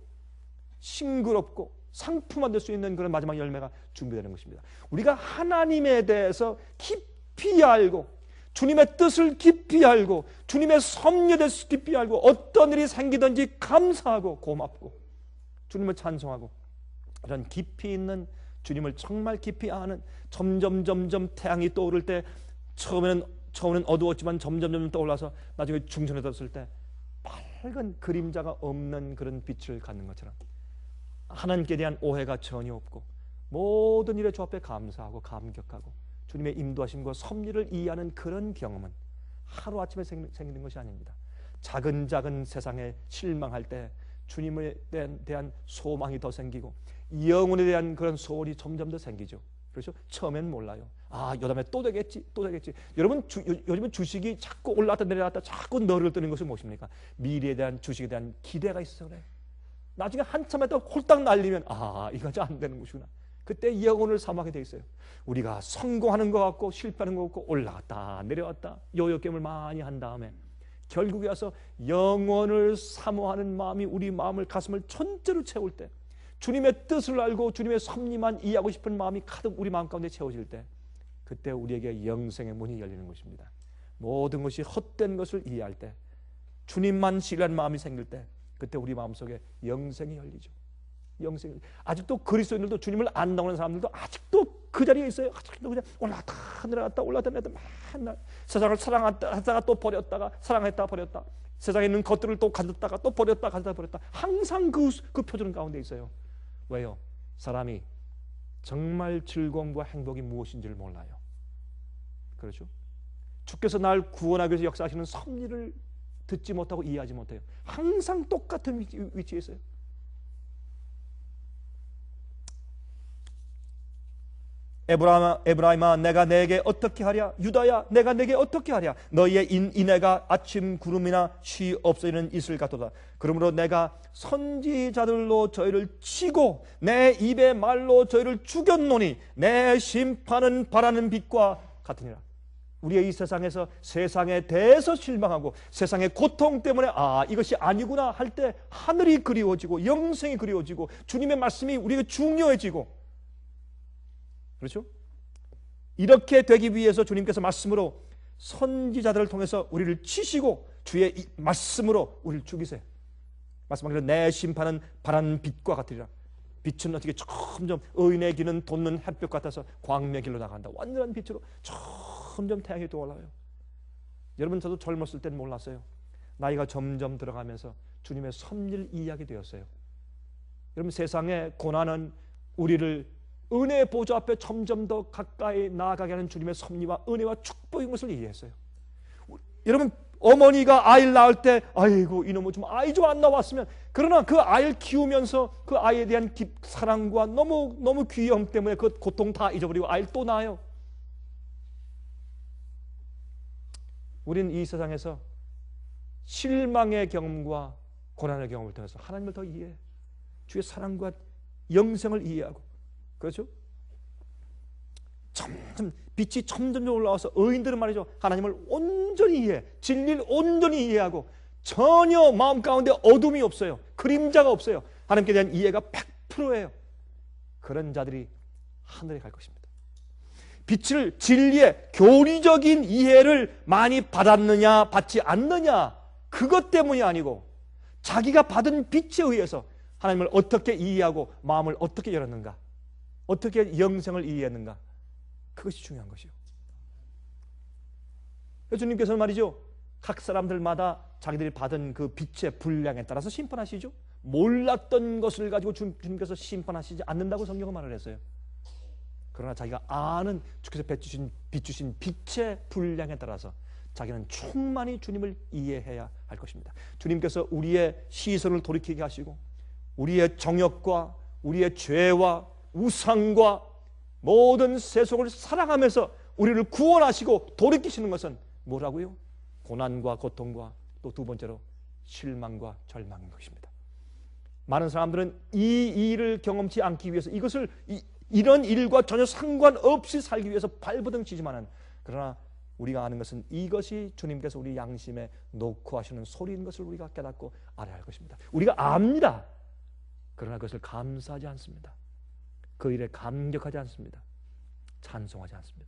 싱그럽고 상품화 될 수 있는 그런 마지막 열매가 준비되는 것입니다. 우리가 하나님에 대해서 깊이 알고 주님의 뜻을 깊이 알고 주님의 섭리에 대해서 깊이 알고 어떤 일이 생기든지 감사하고 고맙고 주님을 찬송하고 이런 깊이 있는 주님을 정말 깊이 아는 점점 점점 태양이 떠오를 때 처음에는 처음에는 어두웠지만 점점 점점 떠올라서 나중에 중천에 떴을 때 밝은 그림자가 없는 그런 빛을 갖는 것처럼 하나님께 대한 오해가 전혀 없고 모든 일의 주 앞에 감사하고 감격하고 주님의 인도하심과 섭리를 이해하는 그런 경험은 하루아침에 생기는 것이 아닙니다. 작은 작은 세상에 실망할 때 주님에 대한 소망이 더 생기고 영혼에 대한 그런 소원이 점점 더 생기죠. 그렇죠? 처음엔 몰라요. 아, 여담에 또 되겠지, 또 되겠지. 여러분 주, 요즘은 주식이 자꾸 올라갔다 내려갔다 자꾸 너를 뜨는 것은 무엇입니까? 미래에 대한 주식에 대한 기대가 있어서 그래. 나중에 한참 했다 홀딱 날리면 아, 이거 안 되는 것이구나. 그때 영혼을 사모하게 돼 있어요. 우리가 성공하는 것 같고 실패하는 것 같고 올라갔다 내려왔다 요요 게임을 많이 한 다음에 결국에 와서 영원을 사모하는 마음이 우리 마음을 가슴을 전체로 채울 때 주님의 뜻을 알고 주님의 섭리만 이해하고 싶은 마음이 가득 우리 마음 가운데 채워질 때 그때 우리에게 영생의 문이 열리는 것입니다. 모든 것이 헛된 것을 이해할 때 주님만 신뢰하는 마음이 생길 때 그때 우리 마음속에 영생이 열리죠. 영생이 아직도 그리스도인들도 주님을 안 나오는 사람들도 아직도 그 자리에 있어요. 아직도 그냥 올라갔다 내려갔다 올라갔다 내려갔다 맨날 세상을 사랑하다가 또 버렸다가 사랑했다 버렸다 세상에 있는 것들을 또 가졌다가 또 버렸다 가졌다 버렸다 항상 그, 그 표준 가운데 있어요. 왜요? 사람이 정말 즐거움과 행복이 무엇인지를 몰라요. 그렇죠? 주께서 날 구원하기 위해서 역사하시는 섭리를 듣지 못하고 이해하지 못해요. 항상 똑같은 위치, 위치에 있어요. 에브라임아, 에브라임아 내가 내게 어떻게 하랴? 유다야 내가 내게 어떻게 하랴? 너희의 인, 인애가 아침 구름이나 쉬 없어지는 이슬 같도다. 그러므로 내가 선지자들로 저희를 치고 내 입의 말로 저희를 죽였노니 내 심판은 바라는 빛과 같으니라. 우리의 이 세상에서 세상에 대해서 실망하고 세상의 고통 때문에 아 이것이 아니구나 할 때 하늘이 그리워지고 영생이 그리워지고 주님의 말씀이 우리에게 중요해지고 그렇죠? 이렇게 되기 위해서 주님께서 말씀으로 선지자들을 통해서 우리를 치시고 주의 이 말씀으로 우리를 죽이세요. 말씀하기로 내 심판은 바라는 빛과 같으리라. 빛은 어떻게 점점 의인의 길은 돋는 햇볕 같아서 광명의 길로 나간다. 완전한 빛으로 점점 태양이 떠올라요. 여러분 저도 젊었을 때는 몰랐어요. 나이가 점점 들어가면서 주님의 섭리를 이해하게 되었어요. 여러분 세상의 고난은 우리를 은혜의 보좌 앞에 점점 더 가까이 나아가게 하는 주님의 섭리와 은혜와 축복인 것을 이해했어요. 여러분 어머니가 아이를 낳을 때 아이고 이놈은 좀 아이 좀 안 나왔으면 그러나 그 아이를 키우면서 그 아이에 대한 기, 사랑과 너무 너무 귀여움 때문에 그 고통 다 잊어버리고 아이를 또 낳아요. 우리는 이 세상에서 실망의 경험과 고난의 경험을 통해서 하나님을 더 이해해. 주의 사랑과 영생을 이해하고, 그렇죠? 점점 빛이 점점 올라와서 의인들은 말이죠, 하나님을 온전히 이해해, 진리를 온전히 이해하고 전혀 마음 가운데 어둠이 없어요. 그림자가 없어요. 하나님께 대한 이해가 백 퍼센트예요. 그런 자들이 하늘에 갈 것입니다. 빛을, 진리의 교리적인 이해를 많이 받았느냐 받지 않느냐, 그것 때문이 아니고 자기가 받은 빛에 의해서 하나님을 어떻게 이해하고 마음을 어떻게 열었는가, 어떻게 영생을 이해했는가, 그것이 중요한 것이요. 주님께서는 말이죠, 각 사람들마다 자기들이 받은 그 빛의 분량에 따라서 심판하시죠. 몰랐던 것을 가지고 주님께서 심판하시지 않는다고 성경은 말을 했어요. 그러나 자기가 아는, 주께서 비추신, 비추신 빛의 분량에 따라서 자기는 충만히 주님을 이해해야 할 것입니다. 주님께서 우리의 시선을 돌이키게 하시고 우리의 정욕과 우리의 죄와 우상과 모든 세속을 사랑하면서 우리를 구원하시고 돌이키시는 것은 뭐라고요? 고난과 고통과 또 두 번째로 실망과 절망인 것입니다. 많은 사람들은 이 일을 경험치 않기 위해서, 이것을 이, 이런 일과 전혀 상관없이 살기 위해서 발버둥 치지만은, 그러나 우리가 아는 것은 이것이 주님께서 우리 양심에 놓고 하시는 소리인 것을 우리가 깨닫고 알아야 할 것입니다. 우리가 압니다. 그러나 그것을 감사하지 않습니다. 그 일에 감격하지 않습니다. 찬송하지 않습니다.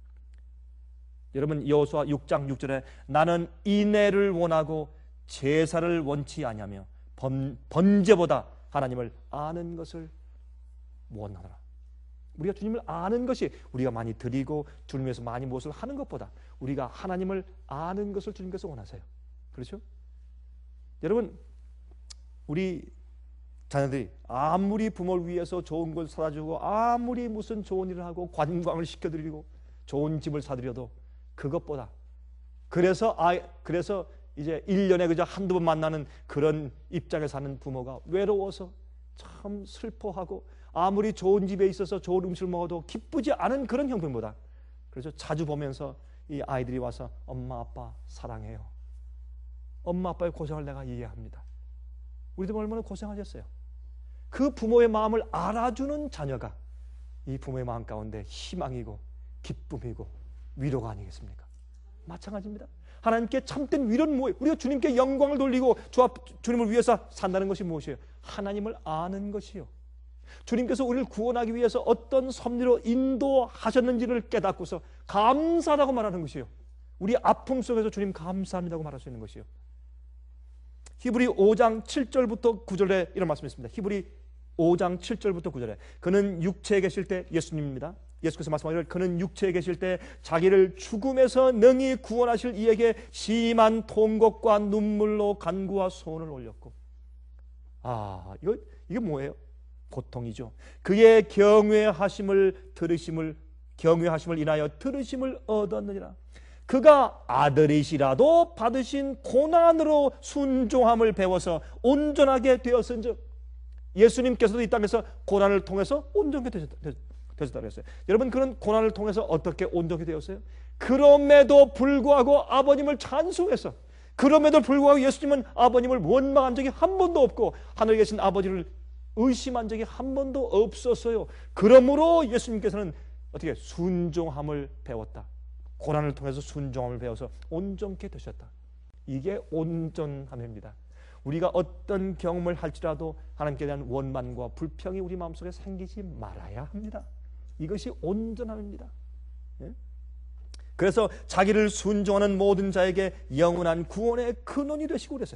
여러분, 여호수아 육 장 육 절에 나는 인애를 원하고 제사를 원치 아니하며 번, 번제보다 하나님을 아는 것을 원하노라. 우리가 주님을 아는 것이, 우리가 많이 드리고 주님 위해서 많이 무엇을 하는 것보다 우리가 하나님을 아는 것을 주님께서 원하세요. 그렇죠? 여러분, 우리 자녀들이 아무리 부모를 위해서 좋은 걸 사다 주고 아무리 무슨 좋은 일을 하고 관광을 시켜드리고 좋은 집을 사드려도 그것보다, 그래서 아 그래서 이제 일 년에 그저 한두 번 만나는 그런 입장에 사는 부모가 외로워서 참 슬퍼하고 아무리 좋은 집에 있어서 좋은 음식을 먹어도 기쁘지 않은 그런 형편보다, 그래서 자주 보면서 이 아이들이 와서 엄마 아빠 사랑해요, 엄마 아빠의 고생을 내가 이해합니다, 우리도 얼마나 고생하셨어요, 그 부모의 마음을 알아주는 자녀가 이 부모의 마음 가운데 희망이고 기쁨이고 위로가 아니겠습니까? 마찬가지입니다. 하나님께 참된 위로는 뭐예요? 우리가 주님께 영광을 돌리고 주 앞, 주님을 위해서 산다는 것이 무엇이에요? 하나님을 아는 것이요. 주님께서 우리를 구원하기 위해서 어떤 섭리로 인도하셨는지를 깨닫고서 감사하다고 말하는 것이요. 우리 아픔 속에서 주님 감사합니다고 말할 수 있는 것이요. 히브리 오 장 칠 절부터 구 절에 이런 말씀이 있습니다. 히브리 오 장 칠 절부터 구 절에 그는 육체에 계실 때, 예수님입니다. 예수께서 말씀하시기를 그는 육체에 계실 때 자기를 죽음에서 능히 구원하실 이에게 심한 통곡과 눈물로 간구와 소원을 올렸고, 아 이거 이게 뭐예요? 고통이죠. 그의 경외하심을 들으심을 경외하심을 인하여 들으심을 얻었느니라. 그가 아들이시라도 받으신 고난으로 순종함을 배워서 온전하게 되었은즉, 예수님께서도 이 땅에서 고난을 통해서 온전하게 되셨다. 되셨다 그랬어요. 여러분, 그런 고난을 통해서 어떻게 온전히 되었어요? 그럼에도 불구하고 아버님을 찬송해서, 그럼에도 불구하고 예수님은 아버님을 원망한 적이 한 번도 없고 하늘에 계신 아버지를 의심한 적이 한 번도 없었어요. 그러므로 예수님께서는 어떻게 순종함을 배웠다. 고난을 통해서 순종함을 배워서 온전케 되셨다. 이게 온전함입니다. 우리가 어떤 경험을 할지라도 하나님께 대한 원망과 불평이 우리 마음속에 생기지 말아야 합니다. 이것이 온전함입니다. 예? 그래서 자기를 순종하는 모든 자에게 영원한 구원의 근원이 되시고 그랬어요.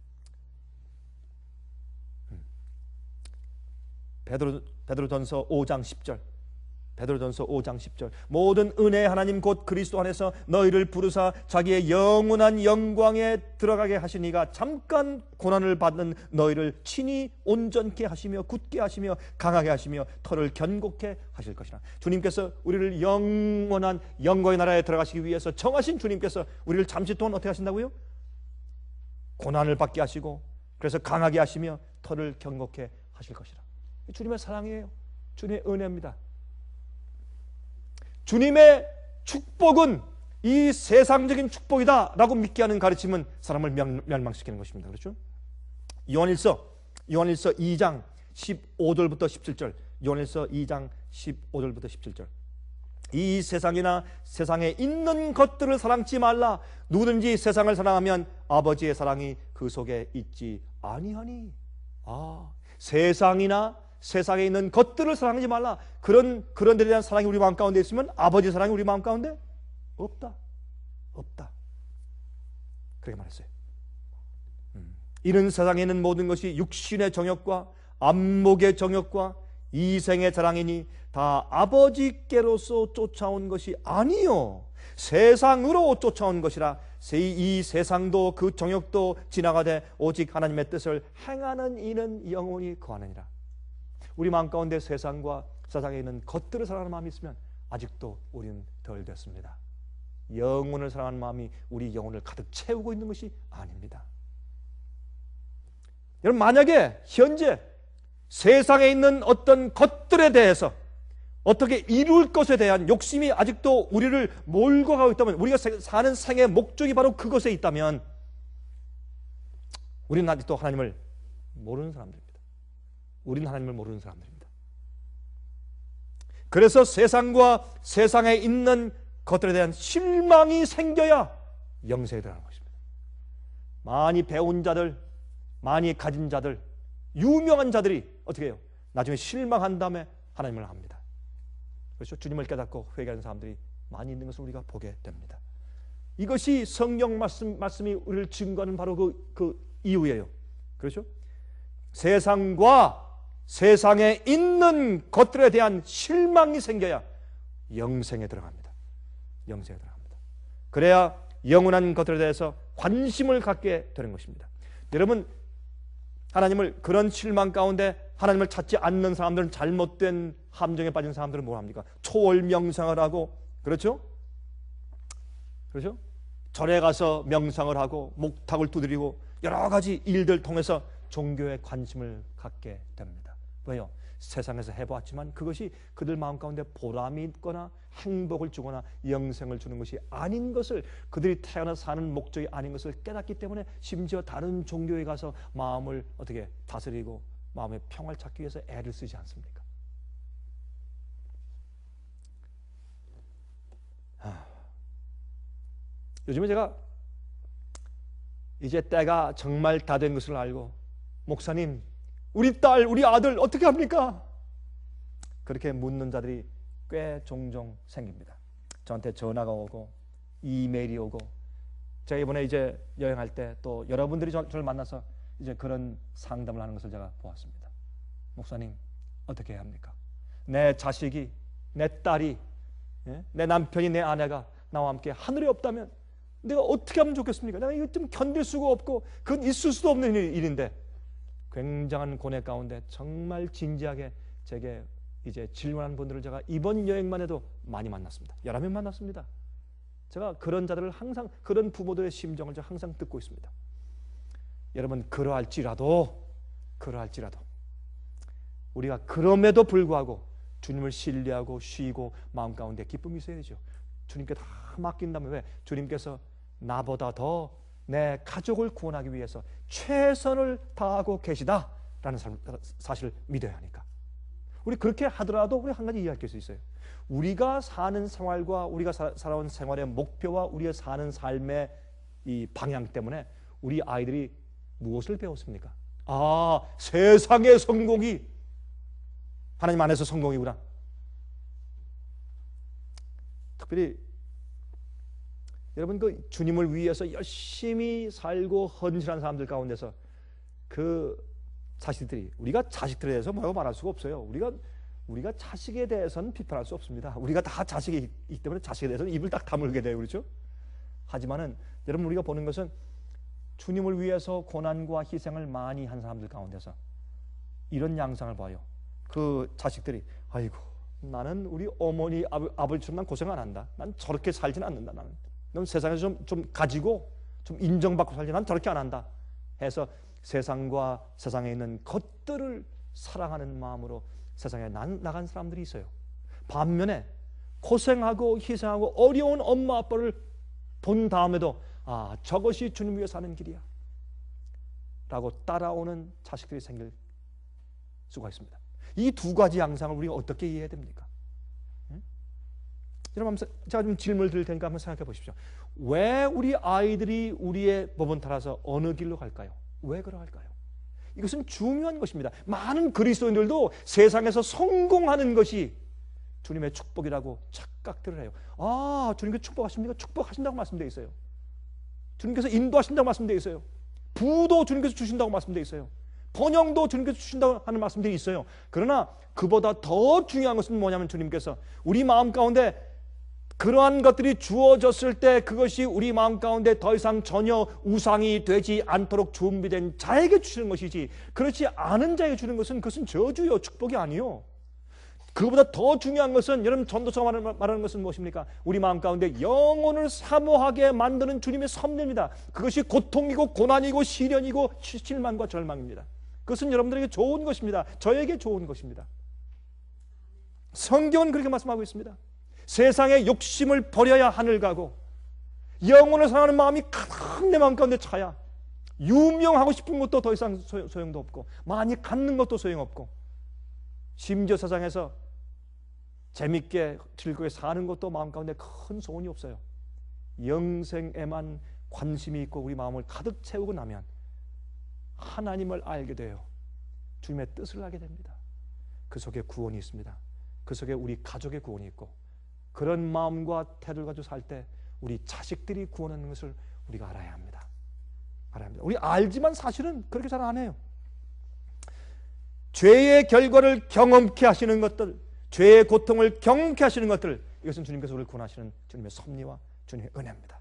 베드로, 베드로전서 오 장 십 절, 베드로전서 오 장 십 절 모든 은혜 하나님 곧 그리스도 안에서 너희를 부르사 자기의 영원한 영광에 들어가게 하시니가 잠깐 고난을 받는 너희를 친히 온전케 하시며 굳게 하시며 강하게 하시며 털을 견고케 하실 것이라. 주님께서 우리를 영원한 영광의 나라에 들어가시기 위해서 정하신 주님께서 우리를 잠시 동안 어떻게 하신다고요? 고난을 받게 하시고 그래서 강하게 하시며 털을 견고케 하실 것이라. 주님의 사랑이에요. 주님의 은혜입니다. 주님의 축복은 이 세상적인 축복이다라고 믿게 하는 가르침은 사람을 멸망시키는 것입니다. 그렇죠? 요한일서 요한일서 이 장 십오 절부터 십칠 절, 요한일서 이 장 십오 절부터 십칠 절. 이 세상이나 세상에 있는 것들을 사랑치 말라. 누구든지 세상을 사랑하면 아버지의 사랑이 그 속에 있지 아니하니. 아, 세상이나 세상에 있는 것들을 사랑하지 말라. 그런 그런 데에 대한 사랑이 우리 마음 가운데 있으면 아버지의 사랑이 우리 마음 가운데 없다. 없다. 그렇게 말했어요. 음. 이런 세상에 있는 모든 것이 육신의 정욕과 안목의 정욕과 이생의 자랑이니 다 아버지께로서 쫓아온 것이 아니요 세상으로 쫓아온 것이라. 이 세상도 그 정욕도 지나가되 오직 하나님의 뜻을 행하는 이는 영원히 거하느니라. 우리 마음 가운데 세상과 세상에 있는 것들을 사랑하는 마음이 있으면 아직도 우리는 덜 됐습니다. 영혼을 사랑하는 마음이 우리 영혼을 가득 채우고 있는 것이 아닙니다. 여러분, 만약에 현재 세상에 있는 어떤 것들에 대해서 어떻게 이룰 것에 대한 욕심이 아직도 우리를 몰고 가고 있다면, 우리가 사는 생의 목적이 바로 그것에 있다면 우리는 아직도 하나님을 모르는 사람들입니다. 우리는 하나님을 모르는 사람들입니다. 그래서 세상과 세상에 있는 것들에 대한 실망이 생겨야 영생에 들어가는 것입니다. 많이 배운 자들, 많이 가진 자들, 유명한 자들이 어떻게 해요? 나중에 실망한 다음에 하나님을 합니다. 그렇죠? 주님을 깨닫고 회개하는 사람들이 많이 있는 것을 우리가 보게 됩니다. 이것이 성경 말씀, 말씀이 우리를 증거하는 바로 그, 그 이유예요. 그렇죠? 세상과 세상에 있는 것들에 대한 실망이 생겨야 영생에 들어갑니다. 영생에 들어갑니다. 그래야 영원한 것들에 대해서 관심을 갖게 되는 것입니다. 여러분, 하나님을 그런 실망 가운데 하나님을 찾지 않는 사람들은, 잘못된 함정에 빠진 사람들은 뭘 합니까? 초월 명상을 하고, 그렇죠? 그렇죠? 절에 가서 명상을 하고 목탁을 두드리고 여러 가지 일들 통해서 종교에 관심을 갖게 됩니다. 왜요? 세상에서 해보았지만 그것이 그들 마음 가운데 보람이 있거나 행복을 주거나 영생을 주는 것이 아닌 것을, 그들이 태어나서 사는 목적이 아닌 것을 깨닫기 때문에 심지어 다른 종교에 가서 마음을 어떻게 다스리고 마음의 평화를 찾기 위해서 애를 쓰지 않습니까? 하... 요즘에 제가 이제 때가 정말 다 된 것을 알고, 목사님, 우리 딸, 우리 아들 어떻게 합니까? 그렇게 묻는 자들이 꽤 종종 생깁니다. 저한테 전화가 오고 이메일이 오고, 제가 이번에 이제 여행할 때 또 여러분들이 저, 저를 만나서 이제 그런 상담을 하는 것을 제가 보았습니다. 목사님, 어떻게 해야 합니까? 내 자식이, 내 딸이, 예? 내 남편이, 내 아내가 나와 함께 하늘에 없다면 내가 어떻게 하면 좋겠습니까? 내가 이거 좀 견딜 수가 없고 그건 있을 수도 없는 일인데, 굉장한 고뇌 가운데 정말 진지하게 제게 이제 질문하는 분들을 제가 이번 여행만 해도 많이 만났습니다. 여러 명 만났습니다. 제가 그런 자들을 항상, 그런 부모들의 심정을 제가 항상 듣고 있습니다. 여러분, 그러할지라도 그러할지라도 우리가 그럼에도 불구하고 주님을 신뢰하고 쉬고 마음 가운데 기쁨이 있어야 되죠. 주님께 다 맡긴다면, 왜? 주님께서 나보다 더 내 가족을 구원하기 위해서 최선을 다하고 계시다라는 사실을 믿어야 하니까. 우리 그렇게 하더라도 우리 한 가지 이해할 수 있어요. 우리가 사는 생활과 우리가 사, 살아온 생활의 목표와 우리가 사는 삶의 이 방향 때문에 우리 아이들이 무엇을 배웠습니까? 아, 세상의 성공이 하나님 안에서 성공이구나. 특별히 여러분, 그 주님을 위해서 열심히 살고 헌신한 사람들 가운데서 그 자식들이, 우리가 자식들에 대해서 뭐라고 말할 수가 없어요. 우리가 우리가 자식에 대해서는 비판할 수 없습니다. 우리가 다 자식이 있기 때문에 자식에 대해서는 입을 딱 다물게 돼요, 그렇죠? 하지만은 여러분, 우리가 보는 것은 주님을 위해서 고난과 희생을 많이 한 사람들 가운데서 이런 양상을 봐요. 그 자식들이, 아이고, 나는 우리 어머니 아버, 아버지처럼 난 고생 안 한다. 난 저렇게 살진 않는다. 나는 넌 세상에서 좀, 좀 가지고 좀 인정받고 살지, 난 저렇게 안 한다 해서 세상과 세상에 있는 것들을 사랑하는 마음으로 세상에 나, 나간 사람들이 있어요. 반면에 고생하고 희생하고 어려운 엄마 아빠를 본 다음에도 아, 저것이 주님 위해 사는 길이야 라고 따라오는 자식들이 생길 수가 있습니다. 이 두 가지 양상을 우리가 어떻게 이해해야 됩니까? 응? 여러분, 제가 좀 질문을 드릴 테니까 한번 생각해 보십시오. 왜 우리 아이들이 우리의 법은 따라서 어느 길로 갈까요? 왜 그러할까요? 이것은 중요한 것입니다. 많은 그리스도인들도 세상에서 성공하는 것이 주님의 축복이라고 착각들을 해요. 아, 주님께서 축복하십니까? 축복하신다고 말씀되어 있어요. 주님께서 인도하신다고 말씀되어 있어요. 부도 주님께서 주신다고 말씀되어 있어요. 번영도 주님께서 주신다고 하는 말씀들이 있어요. 그러나 그보다 더 중요한 것은 뭐냐면 주님께서 우리 마음 가운데 그러한 것들이 주어졌을 때 그것이 우리 마음 가운데 더 이상 전혀 우상이 되지 않도록 준비된 자에게 주시는 것이지, 그렇지 않은 자에게 주는 것은 그것은 저주요, 축복이 아니요. 그보다 더 중요한 것은, 여러분, 전도서가 말하는, 말하는 것은 무엇입니까? 우리 마음 가운데 영혼을 사모하게 만드는 주님의 섭리입니다. 그것이 고통이고 고난이고 시련이고 실망과 절망입니다. 그것은 여러분들에게 좋은 것입니다. 저에게 좋은 것입니다. 성경은 그렇게 말씀하고 있습니다. 세상의 욕심을 버려야 하늘 가고 영혼을 사랑하는 마음이 가득 내 마음 가운데 차야 유명하고 싶은 것도 더 이상 소용도 없고 많이 갖는 것도 소용없고 심지어 세상에서 재밌게 즐겁게 사는 것도 마음 가운데 큰 소원이 없어요. 영생에만 관심이 있고 우리 마음을 가득 채우고 나면 하나님을 알게 돼요. 주님의 뜻을 알게 됩니다. 그 속에 구원이 있습니다. 그 속에 우리 가족의 구원이 있고, 그런 마음과 태도를 가지고 살 때 우리 자식들이 구원하는 것을 우리가 알아야 합니다. 알아야 합니다. 우리 알지만 사실은 그렇게 잘 안 해요. 죄의 결과를 경험케 하시는 것들, 죄의 고통을 경험케 하시는 것들, 이것은 주님께서 우리를 구원하시는 주님의 섭리와 주님의 은혜입니다.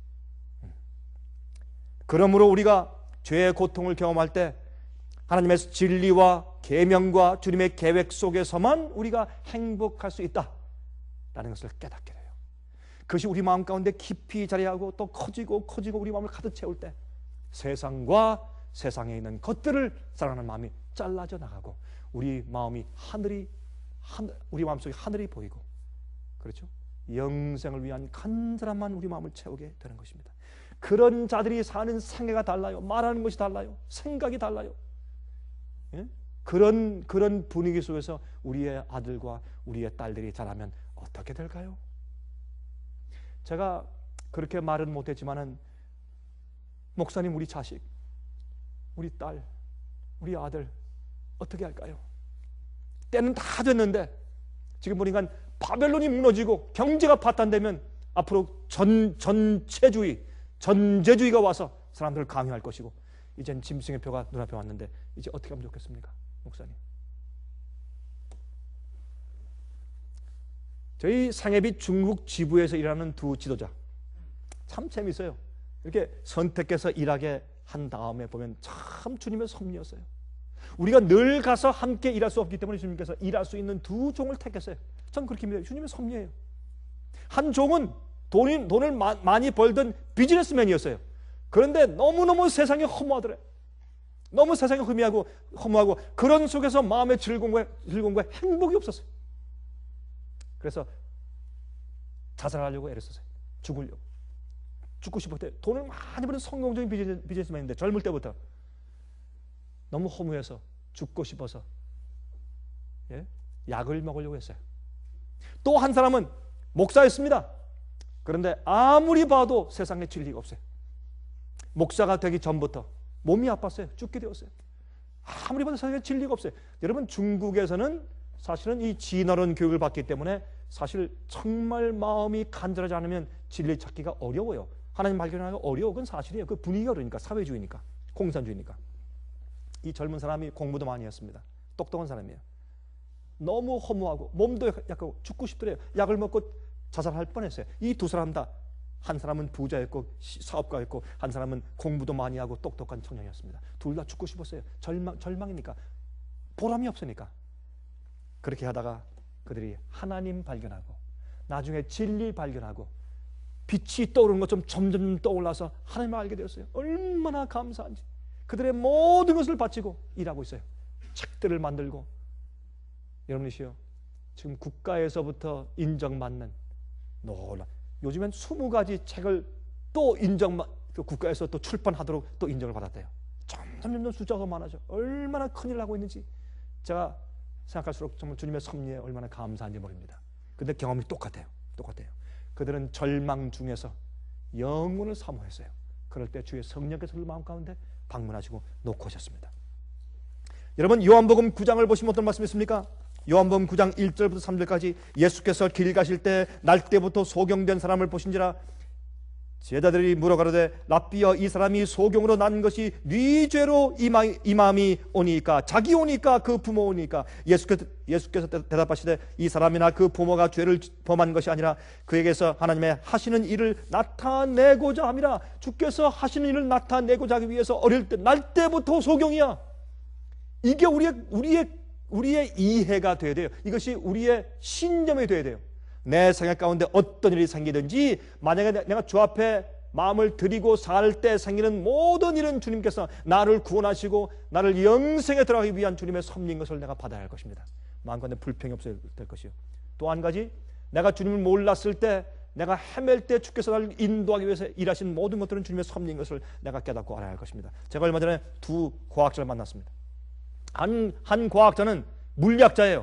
그러므로 우리가 죄의 고통을 경험할 때 하나님의 진리와 계명과 주님의 계획 속에서만 우리가 행복할 수 있다라는 것을 깨닫게 돼요. 그것이 우리 마음 가운데 깊이 자리하고 또 커지고 커지고 우리 마음을 가득 채울 때 세상과 세상에 있는 것들을 사랑하는 마음이 잘라져 나가고 우리 마음이 하늘이 하늘, 우리 마음속에 하늘이 보이고, 그렇죠? 영생을 위한 간절함만 우리 마음을 채우게 되는 것입니다. 그런 자들이 사는 생애가 달라요. 말하는 것이 달라요. 생각이 달라요. 예? 그런 그런 분위기 속에서 우리의 아들과 우리의 딸들이 자라면 어떻게 될까요? 제가 그렇게 말은 못했지만은 목사님, 우리 자식, 우리 딸, 우리 아들 어떻게 할까요? 때는 다 됐는데 지금 보니까 바벨론이 무너지고 경제가 파탄되면 앞으로 전, 전체주의, 전제주의가 와서 사람들을 강요할 것이고, 이젠 짐승의 표가 눈앞에 왔는데 이제 어떻게 하면 좋겠습니까? 목사님, 저희 상해빛 중국 지부에서 일하는 두 지도자 참 재밌어요. 이렇게 선택해서 일하게 한 다음에 보면 참 주님의 섭리였어요. 우리가 늘 가서 함께 일할 수 없기 때문에 주님께서 일할 수 있는 두 종을 택했어요. 전 그렇게 믿어요. 주님의 섭리예요. 한 종은 돈이, 돈을 마, 많이 벌던 비즈니스맨이었어요. 그런데 너무너무 세상에 허무하더래. 너무 세상에 허무하고, 허무하고 그런 속에서 마음의 즐거움과, 즐거움과 행복이 없었어요. 그래서 자살하려고 애를 썼어요. 죽으려고. 죽고 싶었대. 돈을 많이 버는 성공적인 비즈니스, 비즈니스맨인데 젊을 때부터 너무 허무해서 죽고 싶어서 예? 약을 먹으려고 했어요. 또 한 사람은 목사였습니다. 그런데 아무리 봐도 세상에 진리가 없어요. 목사가 되기 전부터 몸이 아팠어요. 죽게 되었어요. 아무리 봐도 세상에 진리가 없어요. 여러분, 중국에서는 사실은 이 진화론 교육을 받기 때문에 사실 정말 마음이 간절하지 않으면 진리 찾기가 어려워요. 하나님 발견하기가 어려워. 그건 사실이에요. 그 분위기가 그러니까, 사회주의니까, 공산주의니까. 이 젊은 사람이 공부도 많이 했습니다. 똑똑한 사람이에요. 너무 허무하고 몸도 약하고 죽고 싶더래요. 약을 먹고 자살할 뻔했어요. 이 두 사람 다, 한 사람은 부자였고 사업가였고 한 사람은 공부도 많이 하고 똑똑한 청년이었습니다. 둘 다 죽고 싶었어요. 절망, 절망이니까, 보람이 없으니까. 그렇게 하다가 그들이 하나님 발견하고 나중에 진리 발견하고 빛이 떠오르는 것처럼 점점 떠올라서 하나님을 알게 되었어요. 얼마나 감사한지. 그들의 모든 것을 바치고 일하고 있어요. 책들을 만들고. 여러분이시여, 지금 국가에서부터 인정받는 놀라. 요즘엔 스무 가지 책을 또 인정, 또 국가에서 또 출판하도록 또 인정을 받았대요. 점점 점점 숫자가 많아져. 얼마나 큰일 나고 있는지 제가 생각할수록 정말 주님의 섭리에 얼마나 감사한지 모릅니다. 근데 경험이 똑같아요. 똑같아요. 그들은 절망 중에서 영혼을 사모했어요. 그럴 때 주의 성령께서 그 마음 가운데 방문하시고 놓고 오셨습니다. 여러분, 요한복음 구 장을 보시면 어떤 말씀이 있습니까? 요한복음 구 장 일 절부터 삼 절까지 예수께서 길 가실 때 날 때부터 소경된 사람을 보신지라. 제자들이 물어가로되 랍비여, 이 사람이 소경으로 난 것이 네 죄로 이, 마, 이 마음이 오니까, 자기 오니까 그 부모 오니까? 예수께서, 예수께서 대답하시되 이 사람이나 그 부모가 죄를 범한 것이 아니라 그에게서 하나님의 하시는 일을 나타내고자 함이라. 주께서 하시는 일을 나타내고자 하기 위해서 어릴 때 날 때부터 소경이야. 이게 우리의 우리의 우리의 이해가 돼야 돼요. 이것이 우리의 신념이 돼야 돼요. 내 생각 가운데 어떤 일이 생기든지, 만약에 내가 주 앞에 마음을 드리고 살 때 생기는 모든 일은 주님께서 나를 구원하시고 나를 영생에 들어가기 위한 주님의 섭리인 것을 내가 받아야 할 것입니다. 마음가운데 불평이 없어야 될 것이요. 또 한 가지, 내가 주님을 몰랐을 때, 내가 헤맬 때 주께서 나를 인도하기 위해서 일하신 모든 것들은 주님의 섭리인 것을 내가 깨닫고 알아야 할 것입니다. 제가 얼마 전에 두 과학자를 만났습니다. 한, 한 과학자는 물리학자예요.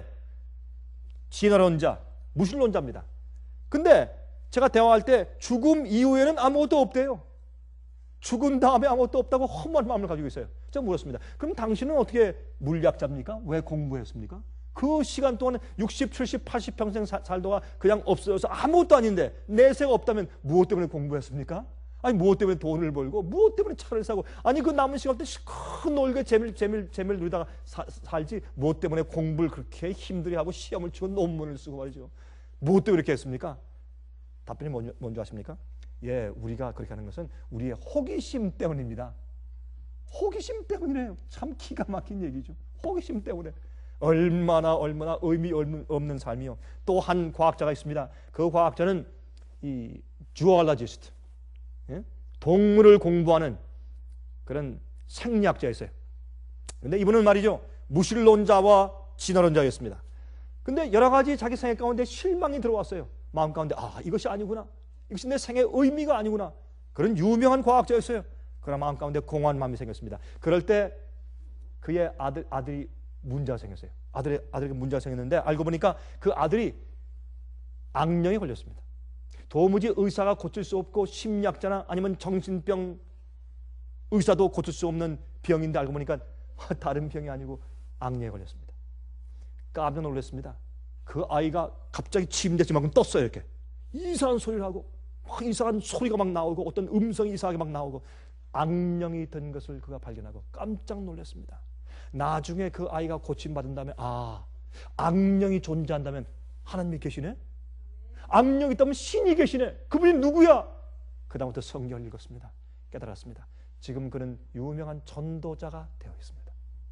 진화론자, 무신론자입니다. 근데 제가 대화할 때 죽음 이후에는 아무것도 없대요. 죽은 다음에 아무것도 없다고 험한 마음을 가지고 있어요. 제가 물었습니다. 그럼 당신은 어떻게 물리학자입니까? 왜 공부했습니까? 그 시간 동안 육십, 칠십, 팔십 평생 사, 살다가 그냥 없어져서 아무것도 아닌데 내세가 없다면 무엇 때문에 공부했습니까? 아니, 무엇 때문에 돈을 벌고, 무엇 때문에 차를 사고, 아니 그 남은 시간 때 시큰 놀게 재밀 재밀 재밀 누리다가 사, 살지, 무엇 때문에 공부를 그렇게 힘들게 하고 시험을 치고 논문을 쓰고 말이죠. 무엇 때문에 그렇게 했습니까? 답변이 뭔지, 뭔지 아십니까? 예, 우리가 그렇게 하는 것은 우리의 호기심 때문입니다. 호기심 때문이래요. 참 기가 막힌 얘기죠. 호기심 때문에. 얼마나 얼마나 의미 없는 삶이요. 또 한 과학자가 있습니다. 그 과학자는 이 주얼러지스트, 예? 동물을 공부하는 그런 생리학자였어요. 근데 이분은 말이죠, 무신론자와 진화론자였습니다. 근데 여러 가지 자기 생애 가운데 실망이 들어왔어요. 마음 가운데, 아, 이것이 아니구나, 이것이 내 생애의 의미가 아니구나. 그런 유명한 과학자였어요. 그러나 마음 가운데 공허한 마음이 생겼습니다. 그럴 때 그의 아들, 아들이 문제가 생겼어요. 아들이, 아들에게 문제가 생겼는데 알고 보니까 그 아들이 악령에 걸렸습니다. 도무지 의사가 고칠 수 없고 심리학자나 아니면 정신병 의사도 고칠 수 없는 병인데 알고 보니까 다른 병이 아니고 악령에 걸렸습니다. 깜짝 놀랐습니다. 그 아이가 갑자기 침대에서 막 떴어요. 이렇게 이상한 소리를 하고 막 이상한 소리가 막 나오고 어떤 음성이 이상하게 막 나오고 악령이 든 것을 그가 발견하고 깜짝 놀랐습니다. 나중에 그 아이가 고침받은 다음에, 아, 악령이 존재한다면 하나님이 계시네? 악령이 있다면 신이 계시네? 그분이 누구야? 그 다음부터 성경을 읽었습니다. 깨달았습니다. 지금 그는 유명한 전도자가 되어 있습니다.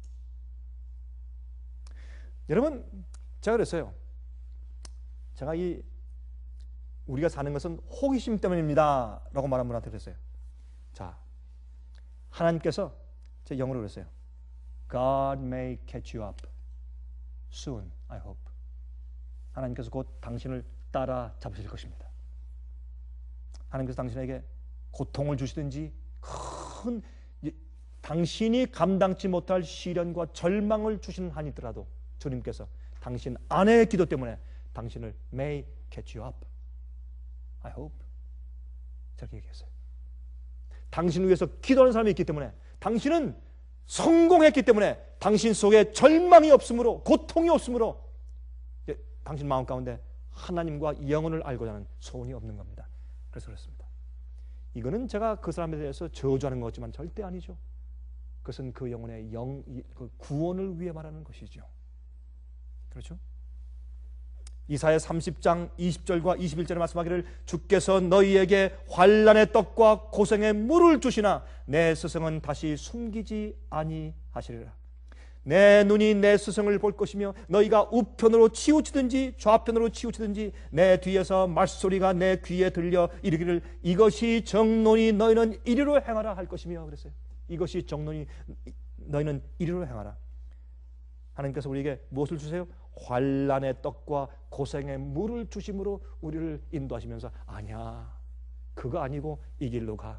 여러분, 제가 그랬어요. 제가 이 우리가 사는 것은 호기심 때문입니다 라고 말한 분한테 그랬어요. 자, 하나님께서 제 영어로 그랬어요. God may catch you up soon, I hope. 하나님께서 곧 당신을 따라 잡으실 것입니다. 하나님께서 당신에게 고통을 주시든지 큰 당신이 감당치 못할 시련과 절망을 주시는 한이 있더라도 주님께서 당신 아내의 기도 때문에 당신을 may catch you up, I hope. 저렇게 얘기했어요. 당신을 위해서 기도하는 사람이 있기 때문에, 당신은 성공했기 때문에 당신 속에 절망이 없으므로, 고통이 없으므로 당신 마음 가운데 하나님과 영혼을 알고자 하는 소원이 없는 겁니다. 그래서 그렇습니다. 이거는 제가 그 사람에 대해서 저주하는 것 같지만 절대 아니죠. 그것은 그 영혼의 영, 그 구원을 위해 말하는 것이죠. 그렇죠? 이사야 삼십 장 이십 절과 이십일 절에 말씀하기를 주께서 너희에게 환난의 떡과 고생의 물을 주시나 내 스승은 다시 숨기지 아니하시리라. 내 눈이 내 스승을 볼 것이며 너희가 우편으로 치우치든지 좌편으로 치우치든지 내 뒤에서 말소리가 내 귀에 들려 이르기를 이것이 정론이 너희는 이리로 행하라 할 것이며 그랬어요. 이것이 정론이 너희는 이리로 행하라. 하나님께서 우리에게 무엇을 주세요? 환난의 떡과 고생의 물을 주심으로 우리를 인도하시면서 아니야, 그거 아니고 이 길로 가.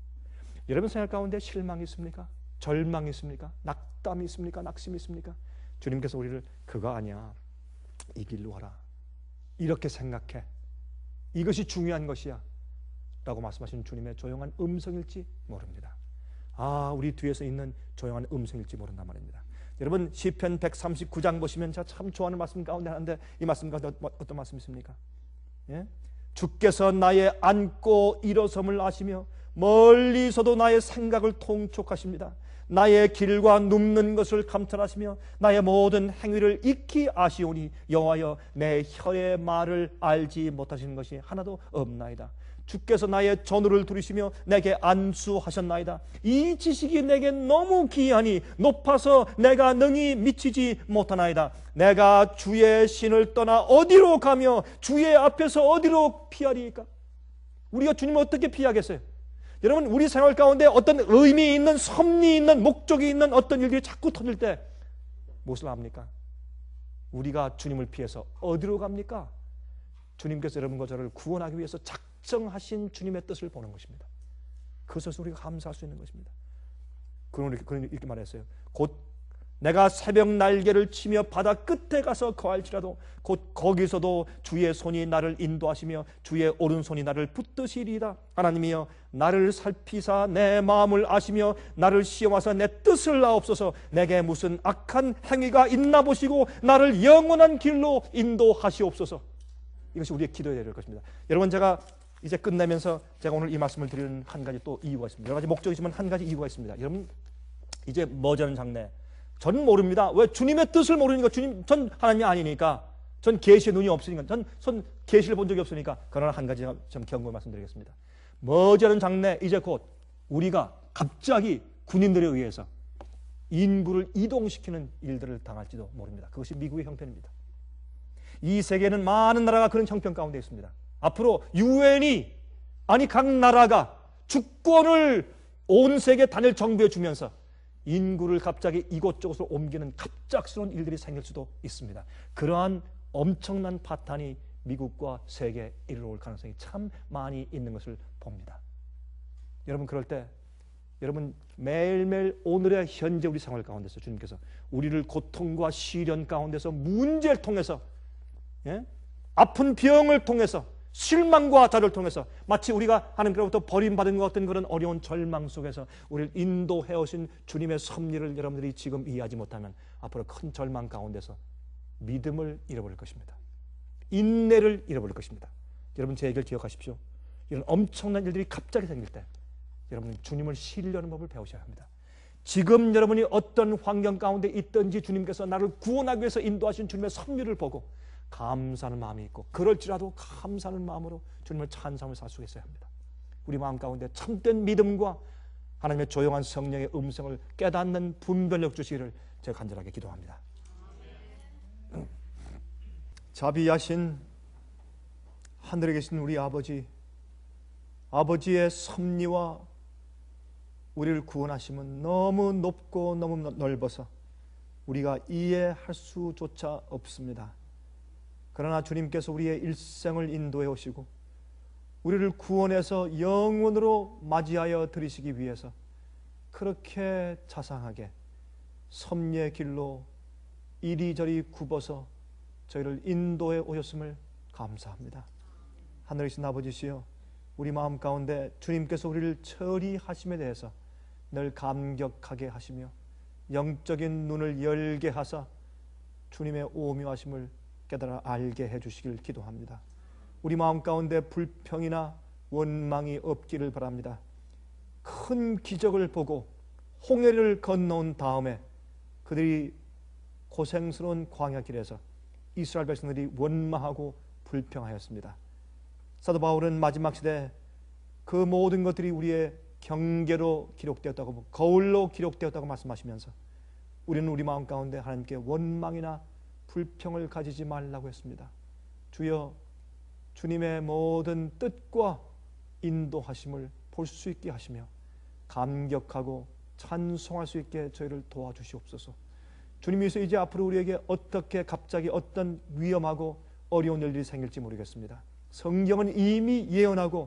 여러분 생활 가운데 실망이 있습니까? 절망이 있습니까? 낙담이 있습니까? 낙심이 있습니까? 주님께서 우리를 그거 아니야, 이 길로 가라, 이렇게 생각해, 이것이 중요한 것이야 라고 말씀하시는 주님의 조용한 음성일지 모릅니다. 아, 우리 뒤에서 있는 조용한 음성일지 모른단 말입니다. 여러분 시편 백삼십구 장 보시면 제가 참 좋아하는 말씀 가운데 하는데, 이 말씀 가운데 어떤 말씀이 있습니까? 예? 주께서 나의 앉고 일어섬을 아시며 멀리서도 나의 생각을 통촉하십니다. 나의 길과 눕는 것을 감찰하시며 나의 모든 행위를 익히 아시오니 여호와여, 내 혀의 말을 알지 못하시는 것이 하나도 없나이다. 주께서 나의 전우를 들으시며 내게 안수하셨나이다. 이 지식이 내게 너무 귀하니 높아서 내가 능히 미치지 못하나이다. 내가 주의 신을 떠나 어디로 가며 주의 앞에서 어디로 피하리까? 우리가 주님을 어떻게 피하겠어요? 여러분, 우리 생활 가운데 어떤 의미 있는, 섭리 있는, 목적이 있는 어떤 일들이 자꾸 터질 때 무엇을 합니까? 우리가 주님을 피해서 어디로 갑니까? 주님께서 여러분과 저를 구원하기 위해서 작정하신 주님의 뜻을 보는 것입니다. 그것을 우리가 감사할 수 있는 것입니다. 그런 이렇게, 이렇게 말했어요. 곧 내가 새벽 날개를 치며 바다 끝에 가서 거할지라도 곧 거기서도 주의 손이 나를 인도하시며 주의 오른손이 나를 붙드시리이다. 하나님이여, 나를 살피사 내 마음을 아시며 나를 시험하사 내 뜻을 아옵소서. 내게 무슨 악한 행위가 있나 보시고 나를 영원한 길로 인도하시옵소서. 이것이 우리의 기도해야 될 것입니다. 여러분, 제가 이제 끝내면서 제가 오늘 이 말씀을 드리는 한 가지 또 이유가 있습니다. 여러 가지 목적이 있지만 한 가지 이유가 있습니다. 여러분, 이제 머지않은 장래, 저는 모릅니다. 왜? 주님의 뜻을 모르니까. 주님, 전 하나님이 아니니까. 전 계시의 눈이 없으니까. 전, 전 계시를 본 적이 없으니까. 그러나 한 가지 좀 경고 말씀드리겠습니다. 머지않은 장래, 이제 곧 우리가 갑자기 군인들에 의해서 인구를 이동시키는 일들을 당할지도 모릅니다. 그것이 미국의 형편입니다. 이 세계는 많은 나라가 그런 형편 가운데 있습니다. 앞으로 유엔이, 아니 각 나라가 주권을 온 세계 단일 정부에 주면서 인구를 갑자기 이곳저곳으로 옮기는 갑작스러운 일들이 생길 수도 있습니다. 그러한 엄청난 파탄이 미국과 세계에 이르러올 가능성이 참 많이 있는 것을 봅니다. 여러분, 그럴 때 여러분 매일매일 오늘의 현재 우리 생활 가운데서 주님께서 우리를 고통과 시련 가운데서 문제를 통해서, 예? 아픈 병을 통해서, 실망과 좌절을 통해서, 마치 우리가 하나님께로부터 버림받은 것 같은 그런 어려운 절망 속에서 우리를 인도해 오신 주님의 섭리를 여러분들이 지금 이해하지 못하면 앞으로 큰 절망 가운데서 믿음을 잃어버릴 것입니다. 인내를 잃어버릴 것입니다. 여러분, 제 얘기를 기억하십시오. 이런 엄청난 일들이 갑자기 생길 때 여러분은 주님을 신뢰하는 법을 배우셔야 합니다. 지금 여러분이 어떤 환경 가운데 있든지 주님께서 나를 구원하기 위해서 인도하신 주님의 섭리를 보고 감사하는 마음이 있고, 그럴지라도 감사하는 마음으로 주님을 찬송하며 살 수 있어야 합니다. 우리 마음 가운데 참된 믿음과 하나님의 조용한 성령의 음성을 깨닫는 분별력 주시기를 제가 간절하게 기도합니다. 자비하신 하늘에 계신 우리 아버지, 아버지의 섭리와 우리를 구원하심은 너무 높고 너무 넓어서 우리가 이해할 수조차 없습니다. 그러나 주님께서 우리의 일생을 인도해 오시고 우리를 구원해서 영원으로 맞이하여 들이시기 위해서 그렇게 자상하게 섭리의 길로 이리저리 굽어서 저희를 인도해 오셨음을 감사합니다. 하늘에 계신 아버지시여, 우리 마음 가운데 주님께서 우리를 처리하심에 대해서 늘 감격하게 하시며 영적인 눈을 열게 하사 주님의 오묘하심을 깨달아 알게 해주시길 기도합니다. 우리 마음 가운데 불평이나 원망이 없기를 바랍니다. 큰 기적을 보고 홍해를 건너온 다음에 그들이 고생스러운 광야 길에서 이스라엘 백성들이 원망하고 불평하였습니다. 사도 바울은 마지막 시대 그 모든 것들이 우리의 경계로 기록되었다고, 거울로 기록되었다고 말씀하시면서 우리는 우리 마음 가운데 하나님께 원망이나 불평을 가지지 말라고 했습니다. 주여, 주님의 모든 뜻과 인도하심을 볼 수 있게 하시며 감격하고 찬송할 수 있게 저희를 도와주시옵소서. 주님께서 이제 앞으로 우리에게 어떻게 갑자기 어떤 위험하고 어려운 일들이 생길지 모르겠습니다. 성경은 이미 예언하고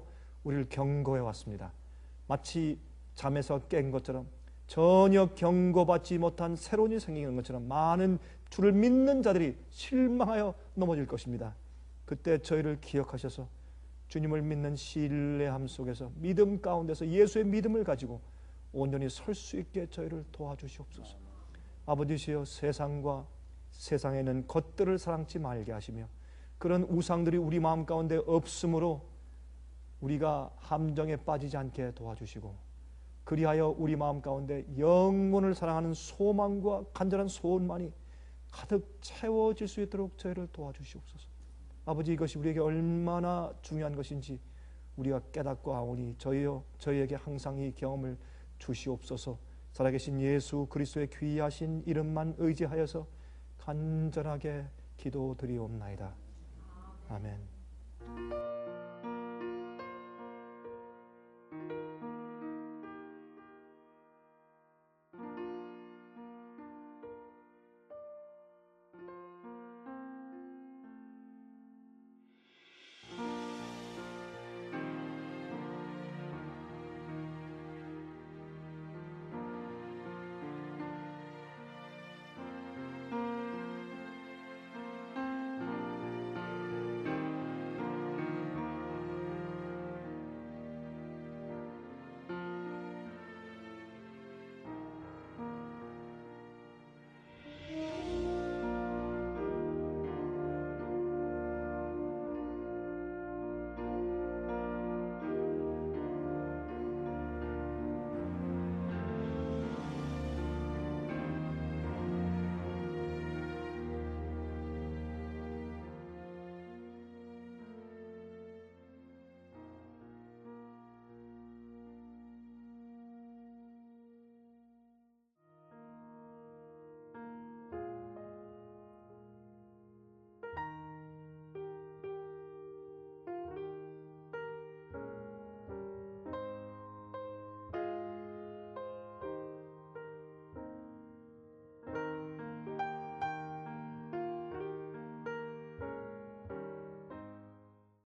우리를 경고해 왔습니다. 마치 잠에서 깬 것처럼 전혀 경고받지 못한 새로운 일이 생기는 것처럼 많은 주를 믿는 자들이 실망하여 넘어질 것입니다. 그때 저희를 기억하셔서 주님을 믿는 신뢰함 속에서 믿음 가운데서 예수의 믿음을 가지고 온전히 설 수 있게 저희를 도와주시옵소서. 아버지시여, 세상과 세상에 있는 것들을 사랑치 말게 하시며 그런 우상들이 우리 마음 가운데 없으므로 우리가 함정에 빠지지 않게 도와주시고, 그리하여 우리 마음 가운데 영혼을 사랑하는 소망과 간절한 소원만이 가득 채워질 수 있도록 저희를 도와주시옵소서. 아버지, 이것이 우리에게 얼마나 중요한 것인지 우리가 깨닫고 아오니 저희여, 저희에게 항상 이 경험을 주시옵소서. 살아계신 예수 그리스도의 귀하신 이름만 의지하여서 간절하게 기도드리옵나이다. 아멘.